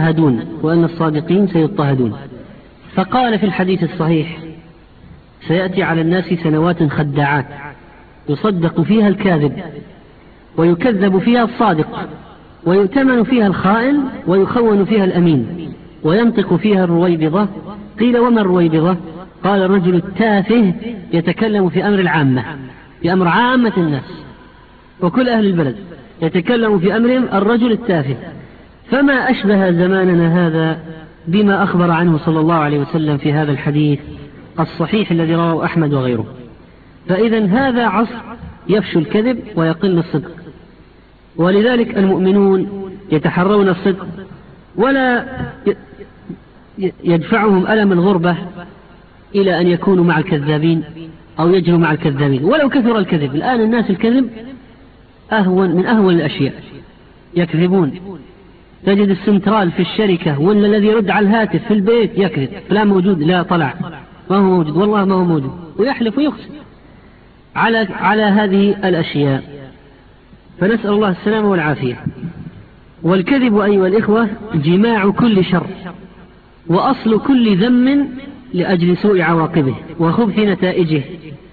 سيضطهدون. فقال في الحديث الصحيح: سيأتي على الناس سنوات خداعات يصدق فيها الكاذب ويكذب فيها الصادق، ويؤتمن فيها الخائن ويخون فيها الأمين، وينطق فيها الرويبضة. قيل: وما الرويبضة؟ قال: الرجل التافه يتكلم في أمر العامة، في أمر عامة الناس وكل أهل البلد، يتكلم في أمرهم الرجل التافه. فما أشبه زماننا هذا بما أخبر عنه صلى الله عليه وسلم في هذا الحديث الصحيح الذي رواه أحمد وغيره. فإذا هذا عصر يفشو الكذب ويقل الصدق، ولذلك المؤمنون يتحرون الصدق، ولا يدفعهم ألم الغربة إلى أن يكونوا مع الكذابين أو يجروا مع الكذابين ولو كثر الكذب. الآن الناس الكذب من أهون الأشياء، يكذبون. تجد السنترال في الشركة ولا الذي يرد على الهاتف في البيت يكذب: فلان موجود، لا طلع، ما هو موجود، والله ما هو موجود، ويحلف ويقسم على هذه الأشياء. فنسأل الله السلامة والعافية. والكذب أيها الإخوة جماع كل شر، وأصل كل ذم لأجل سوء عواقبه وخبث نتائجه،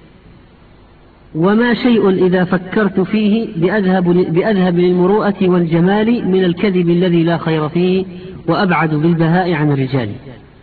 وما شيء إذا فكرت فيه بأذهب للمروءة والجمال من الكذب الذي لا خير فيه، وأبعد بالبهاء عن الرجال.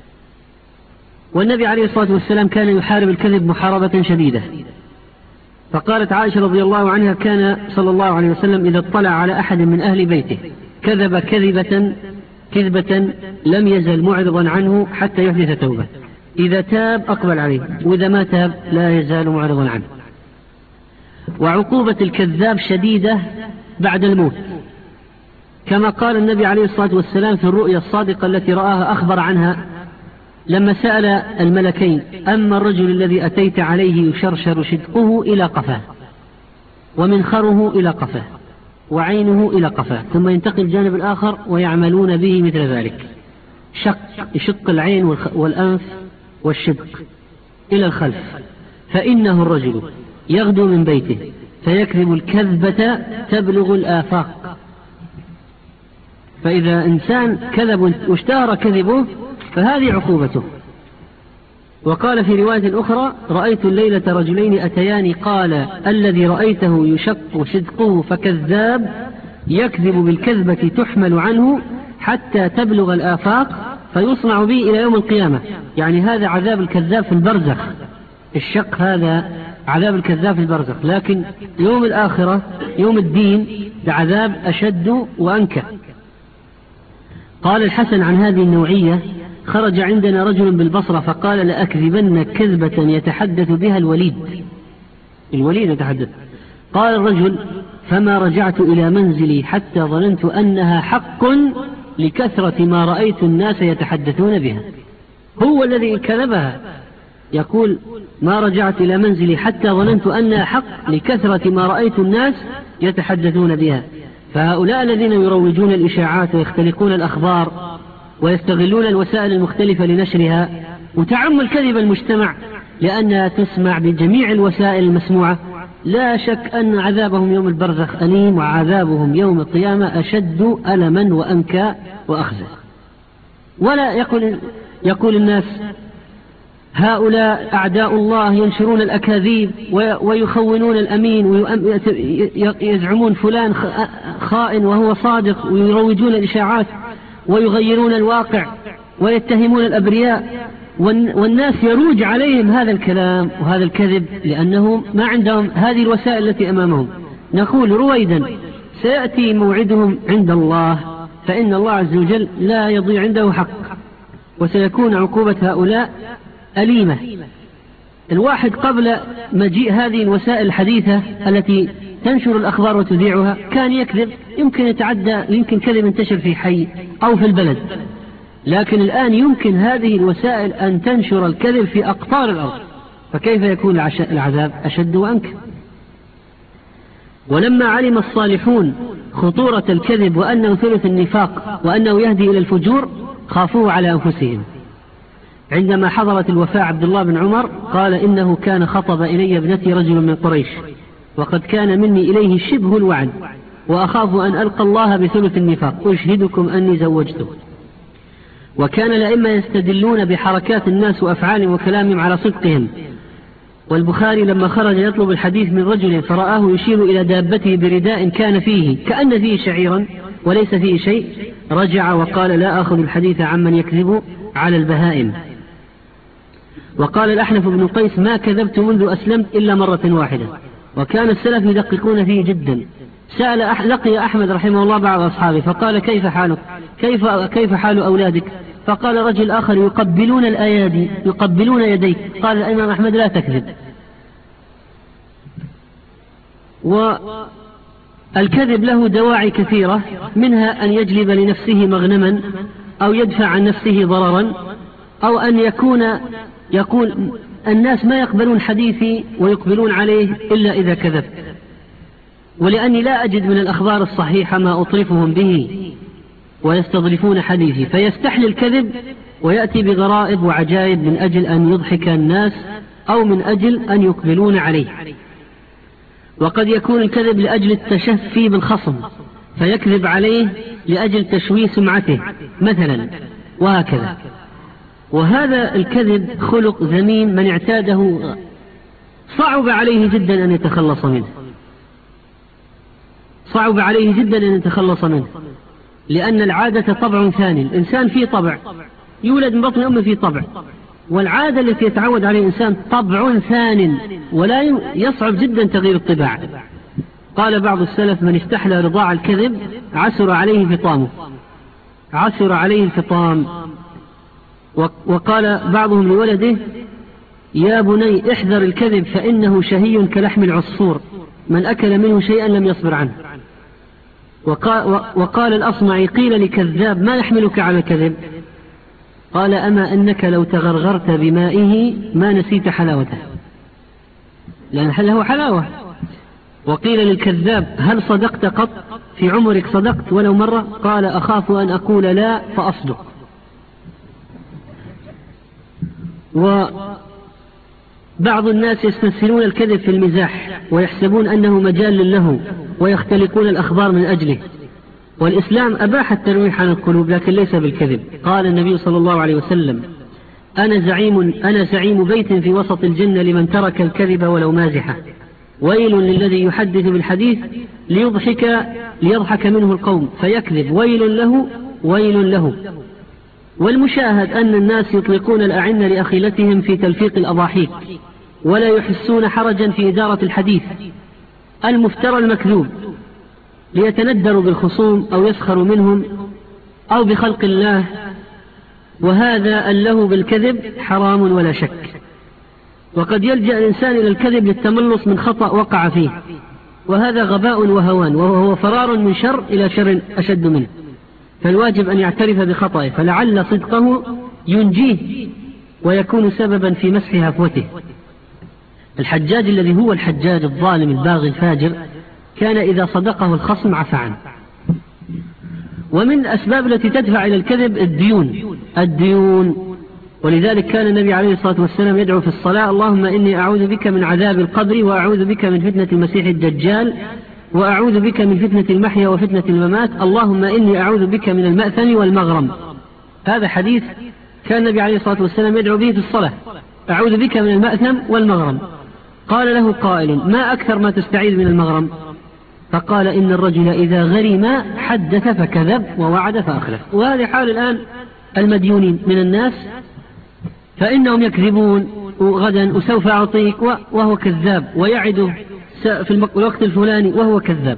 والنبي عليه الصلاة والسلام كان يحارب الكذب محاربة شديدة. فقالت عائشة رضي الله عنها: كان صلى الله عليه وسلم إذا اطلع على أحد من أهل بيته كذب كذبة لم يزل معرضا عنه حتى يحدث توبة، إذا تاب أقبل عليه، وإذا ما تاب لا يزال معرضا عنه. وعقوبة الكذاب شديدة بعد الموت، كما قال النبي عليه الصلاة والسلام في الرؤيا الصادقة التي رآها أخبر عنها لما سأل الملكين: أما الرجل الذي أتيت عليه يشرشر شدقه إلى قفاه ومنخره إلى قفاه وعينه إلى قفاه، ثم ينتقل الجانب الآخر ويعملون به مثل ذلك، يشق العين والأنف والشدق إلى الخلف، فإنه الرجل يغدو من بيته فيكذب الكذبة تبلغ الآفاق. فإذا إنسان كذب واشتهر كذبه فهذه عقوبته. وقال في رواية أخرى: رأيت الليلة رجلين أتياني، قال الذي رأيته يشق صدقه فكذاب يكذب بالكذبة تحمل عنه حتى تبلغ الآفاق فيصنع به إلى يوم القيامة. يعني هذا عذاب الكذاب في البرزخ، الشق هذا عذاب الكذاب في البرزخ، لكن يوم الآخرة يوم الدين بعذاب أشد وأنكى. قال الحسن عن هذه النوعية: خرج عندنا رجل بالبصرة فقال: لأكذبن كذبة يتحدث بها الوليد يتحدث. قال الرجل: فما رجعت إلى منزلي حتى ظننت أنها حق لكثرة ما رأيت الناس يتحدثون بها. هو الذي كذبها، يقول: ما رجعت إلى منزلي حتى ظننت أنها حق لكثرة ما رأيت الناس يتحدثون بها. فهؤلاء الذين يروجون الإشاعات ويختلقون الأخبار ويستغلون الوسائل المختلفة لنشرها وتعم الكذب المجتمع لأنها تسمع بجميع الوسائل المسموعة، لا شك أن عذابهم يوم البرزخ أليم، وعذابهم يوم القيامة أشد ألما وأنكى وأخزى. ولا يقول الناس: هؤلاء أعداء الله ينشرون الأكاذيب ويخونون الأمين ويزعمون فلان خائن وهو صادق، ويروجون الإشاعات ويغيرون الواقع ويتهمون الأبرياء، والناس يروج عليهم هذا الكلام وهذا الكذب لأنهم ما عندهم هذه الوسائل التي أمامهم. نقول رويدا: سيأتي موعدهم عند الله، فإن الله عز وجل لا يضيع عنده حق، وسيكون عقوبة هؤلاء أليمة. الواحد قبل مجيء هذه الوسائل الحديثة التي تنشر الأخبار وتذيعها كان يكذب، يمكن يتعدى، يمكن كذب ينتشر في حي أو في البلد، لكن الآن يمكن هذه الوسائل أن تنشر الكذب في أقطار الأرض، فكيف يكون العذاب أشد وأنكى؟ ولما علم الصالحون خطورة الكذب وأنه ثلث النفاق وأنه يهدي إلى الفجور خافوه على أنفسهم. عندما حضرت الوفاة عبد الله بن عمر قال: إنه كان خطب إلي ابنتي رجل من قريش، وقد كان مني إليه شبه الوعد، وأخاف أن ألقى الله بثلث النفاق، أشهدكم أني زوجته. وكان الأئمة يستدلون بحركات الناس وأفعالهم وكلامهم على صدقهم. والبخاري لما خرج يطلب الحديث من رجل فرآه يشير إلى دابته برداء كان فيه كأن فيه شعيرا وليس فيه شيء، رجع وقال: لا أخذ الحديث عمن يكذب على البهائم. وقال الأحنف بن قيس: ما كذبت منذ أسلمت إلا مرة واحدة. وكان السلف يدققون فيه جدا. لقي أحمد رحمه الله بعض أصحابه فقال: كيف حالك؟ كيف حال أولادك؟ فقال رجل آخر: يقبلون الأيادي، يقبلون يديك. قال الإمام أحمد: لا تكذب. والكذب له دواعي كثيرة، منها أن يجلب لنفسه مغنما، أو يدفع عن نفسه ضررا، أو أن يقول الناس ما يقبلون حديثي ويقبلون عليه إلا إذا كذب، ولأني لا أجد من الأخبار الصحيحة ما أطرفهم به ويستضرفون حديثي، فيستحلي الكذب ويأتي بغرائب وعجائب من أجل أن يضحك الناس أو من أجل أن يقبلون عليه. وقد يكون الكذب لأجل التشفي بالخصم فيكذب عليه لأجل تشويه سمعته مثلا، وهكذا. وهذا الكذب خلق ذميم، من اعتاده صعب عليه جدا أن يتخلص منه، صعب عليه جدا أن يتخلص منه، لأن العادة طبع ثاني. الإنسان فيه طبع، يولد من بطن أمه فيه طبع، والعادة التي يتعود عليها الإنسان طبع ثان، ولا يصعب جدا تغيير الطباع. قال بعض السلف: من استحلى رضاع الكذب عسر عليه فطامه، عسر عليه الفطام. وقال بعضهم لولده: يا بني احذر الكذب فإنه شهي كلحم العصفور، من أكل منه شيئا لم يصبر عنه. وقال الأصمعي: قيل لكذاب: ما يحملك على الكذب؟ قال: أما أنك لو تغرغرت بمائه ما نسيت حلاوته، لأن له حلاوة. وقيل للكذاب: هل صدقت قط في عمرك؟ صدقت ولو مرة؟ قال: أخاف أن أقول لا فأصدق. وبعض الناس يستسهلون الكذب في المزاح ويحسبون أنه مجال له ويختلقون الأخبار من أجله، والإسلام أباح التلويح عن القلوب لكن ليس بالكذب. قال النبي صلى الله عليه وسلم: أنا زعيم بيت في وسط الجنة لمن ترك الكذب ولو مازحة. ويل للذي يحدث بالحديث ليضحك منه القوم فيكذب، ويل له ويل له. والمشاهد أن الناس يطلقون الأعنة لأخيلتهم في تلفيق الأضاحيك، ولا يحسون حرجا في إدارة الحديث المفترى المكذوب، ليتندروا بالخصوم أو يسخروا منهم أو بخلق الله. وهذا اللهو بالكذب حرام ولا شك. وقد يلجأ الإنسان إلى الكذب للتملص من خطأ وقع فيه، وهذا غباء وهوان، وهو فرار من شر إلى شر أشد منه. فالواجب أن يعترف بخطئه، فلعل صدقه ينجيه ويكون سببا في مسح هفوته. الحجاج الذي هو الحجاج الظالم الباغي الفاجر كان إذا صدقه الخصم عفى عنه. ومن الأسباب التي تدفع إلى الكذب الديون. ولذلك كان النبي عليه الصلاة والسلام يدعو في الصلاة: اللهم إني أعوذ بك من عذاب القبر، وأعوذ بك من فتنة المسيح الدجال، وأعوذ بك من فتنة المحيا وفتنة الممات، اللهم إني أعوذ بك من المأثم والمغرم. هذا حديث كان النبي عليه الصلاة والسلام يدعو به في الصلاة: أعوذ بك من المأثم والمغرم. قال له قائل: ما أكثر ما تستعيذ من المغرم؟ فقال: إن الرجل إذا غرم حدث فكذب ووعد فأخلف. وهذا حال الآن المديونين من الناس، فإنهم يكذبون: غدا وسوف أعطيك، وهو كذاب، ويعده في الوقت الفلاني وهو كذاب.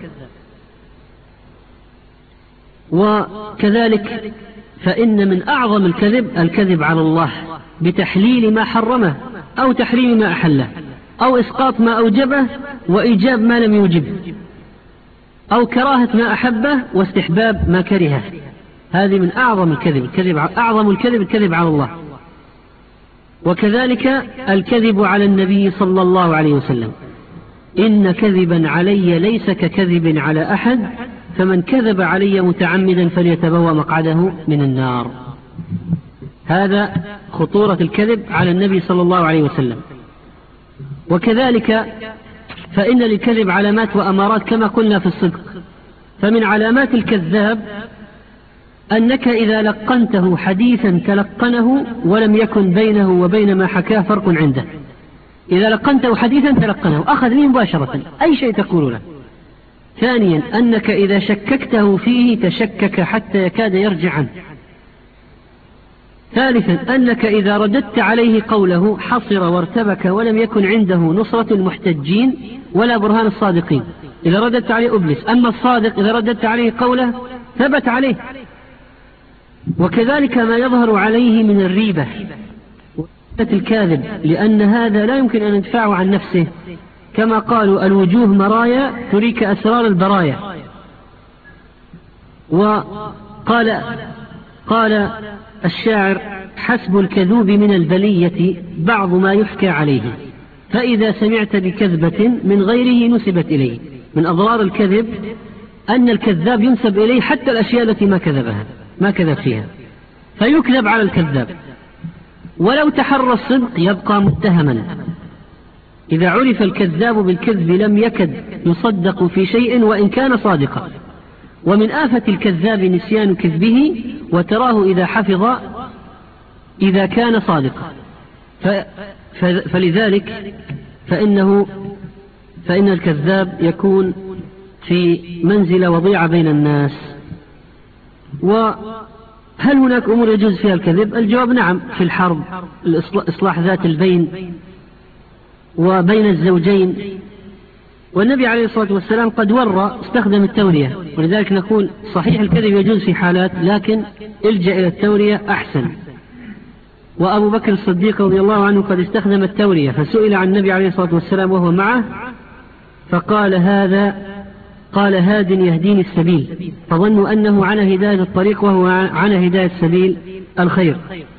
وكذلك فإن من أعظم الكذب على الله بتحليل ما حرمه أو تحريم ما أحله، أو إسقاط ما أوجبه وإيجاب ما لم يوجبه، أو كراهة ما أحبه واستحباب ما كرهه. هذه من أعظم الكذب على الله. وكذلك الكذب على النبي صلى الله عليه وسلم: إن كذبا علي ليس ككذب على أحد، فمن كذب علي متعمدا فليتبوأ مقعده من النار. هذا خطورة الكذب على النبي صلى الله عليه وسلم. وكذلك فإن للكذب علامات وأمارات كما قلنا في الصدق. فمن علامات الكذاب أنك إذا لقنته حديثا تلقنه ولم يكن بينه وبين ما حكاه فرق عنده. إذا لقنته حديثا تلقنه، أخذ منه مباشرة أي شيء تقول له. ثانيا أنك إذا شككته فيه تشكك حتى يكاد يرجع عنه. ثالثا أنك إذا رددت عليه قوله حصر وارتبك ولم يكن عنده نصرة المحتجين ولا برهان الصادقين. إذا رددت عليه أبلس، أما الصادق إذا رددت عليه قوله ثبت عليه. وكذلك ما يظهر عليه من الريبة الكاذب، لأن هذا لا يمكن أن يدفعه عن نفسه، كما قالوا: الوجوه مرايا تريك أسرار البرايا. قال الشاعر: حسب الكذوب من البلية بعض ما يحكى عليه، فإذا سمعت بكذبة من غيره نسبت إليه. من أضرار الكذب أن الكذاب ينسب إليه حتى الأشياء التي ما كذب فيها، فيكذب على الكذاب. ولو تحرى الصدق يبقى متهما. إذا عرف الكذاب بالكذب لم يكد يصدق في شيء وإن كان صادقا. ومن آفة الكذاب نسيان كذبه، وتراه إذا حفظ إذا كان صادقا. فلذلك فإن الكذاب يكون في منزل وضيعة بين الناس. هل هناك أمور يجوز فيها الكذب؟ الجواب نعم، في الحرب، إصلاح ذات البين وبين الزوجين. والنبي عليه الصلاة والسلام قد استخدم التورية، ولذلك نقول صحيح الكذب يجوز في حالات، لكن الجأ إلى التورية أحسن. وأبو بكر الصديق رضي الله عنه قد استخدم التورية، فسئل عن النبي عليه الصلاة والسلام وهو معه فقال قال هاد يهديني السبيل، فظنوا أنه على هداية الطريق وهو على هداية السبيل الخير.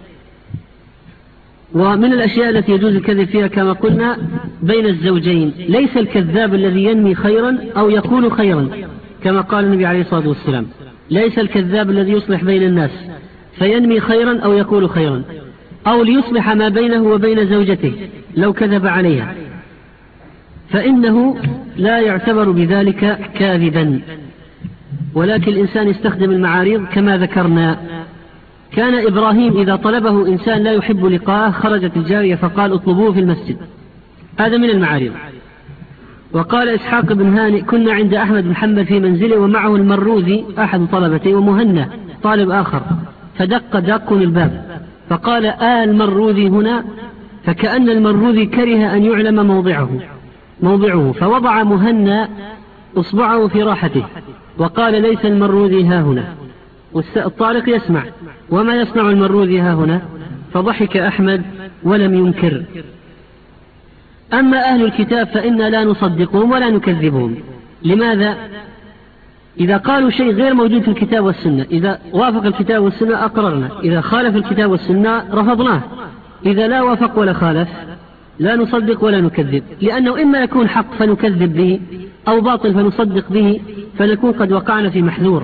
ومن الأشياء التي يجوز الكذب فيها كما قلنا بين الزوجين، ليس الكذاب الذي ينمي خيرا أو يقول خيرا، كما قال النبي عليه الصلاة والسلام، ليس الكذاب الذي يصلح بين الناس فينمي خيرا أو يقول خيرا، أو ليصلح ما بينه وبين زوجته لو كذب عليها، فإنه لا يعتبر بذلك كاذبا. ولكن الإنسان يستخدم المعاريض كما ذكرنا. كان إبراهيم إذا طلبه إنسان لا يحب لقاءه خرجت الجارية فقال اطلبوه في المسجد، هذا من المعاريض. وقال إسحاق بن هانئ كنا عند أحمد بن حنبل في منزله ومعه المروذي أحد طلبته ومهنا طالب آخر، فدق داق الباب فقال المروذي هنا، فكأن المروذي كره أن يعلم موضعه، فوضع مهنا أصبعه في راحته وقال ليس المروذي ها هنا. والطارق يسمع وما يصنع المروذي ها هنا، فضحك أحمد ولم ينكر. أما أهل الكتاب فإنا لا نصدقهم ولا نكذبهم. لماذا؟ إذا قالوا شيء غير موجود في الكتاب والسنة، إذا وافق الكتاب والسنة أقررنا، إذا خالف الكتاب والسنة رفضناه، إذا لا وافق ولا خالف لا نصدق ولا نكذب، لأنه إما يكون حق فنكذب به أو باطل فنصدق به، فنكون قد وقعنا في محذور.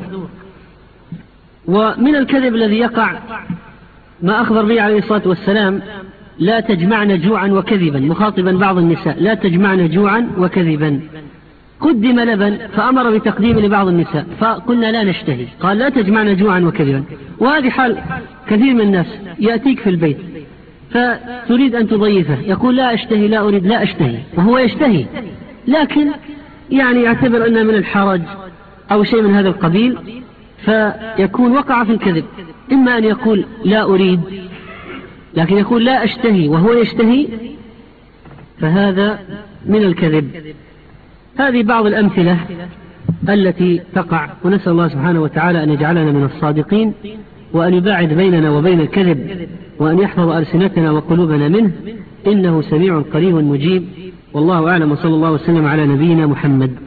ومن الكذب الذي يقع ما أخبر به عليه الصلاة والسلام لا تجمعن جوعا وكذبا، مخاطبا بعض النساء، لا تجمعن جوعا وكذبا. قدم لبن فأمر بتقديم لبعض النساء فقلنا لا نشتهي، قال لا تجمعن جوعا وكذبا. وهذه حال كثير من الناس، يأتيك في البيت فتريد أن تضيفه يقول لا أشتهي لا أريد لا أشتهي، وهو يشتهي لكن يعني يعتبر أنه من الحرج أو شيء من هذا القبيل، فيكون وقع في الكذب. إما أن يقول لا أريد لكن يقول لا أشتهي وهو يشتهي، فهذا من الكذب. هذه بعض الأمثلة التي تقع، ونسأل الله سبحانه وتعالى أن يجعلنا من الصادقين، وأن يباعد بيننا وبين الكذب، وأن يحفظ ألسنتنا وقلوبنا منه، إنه سميع قريب مجيب. والله أعلم، وصلى الله وسلم على نبينا محمد.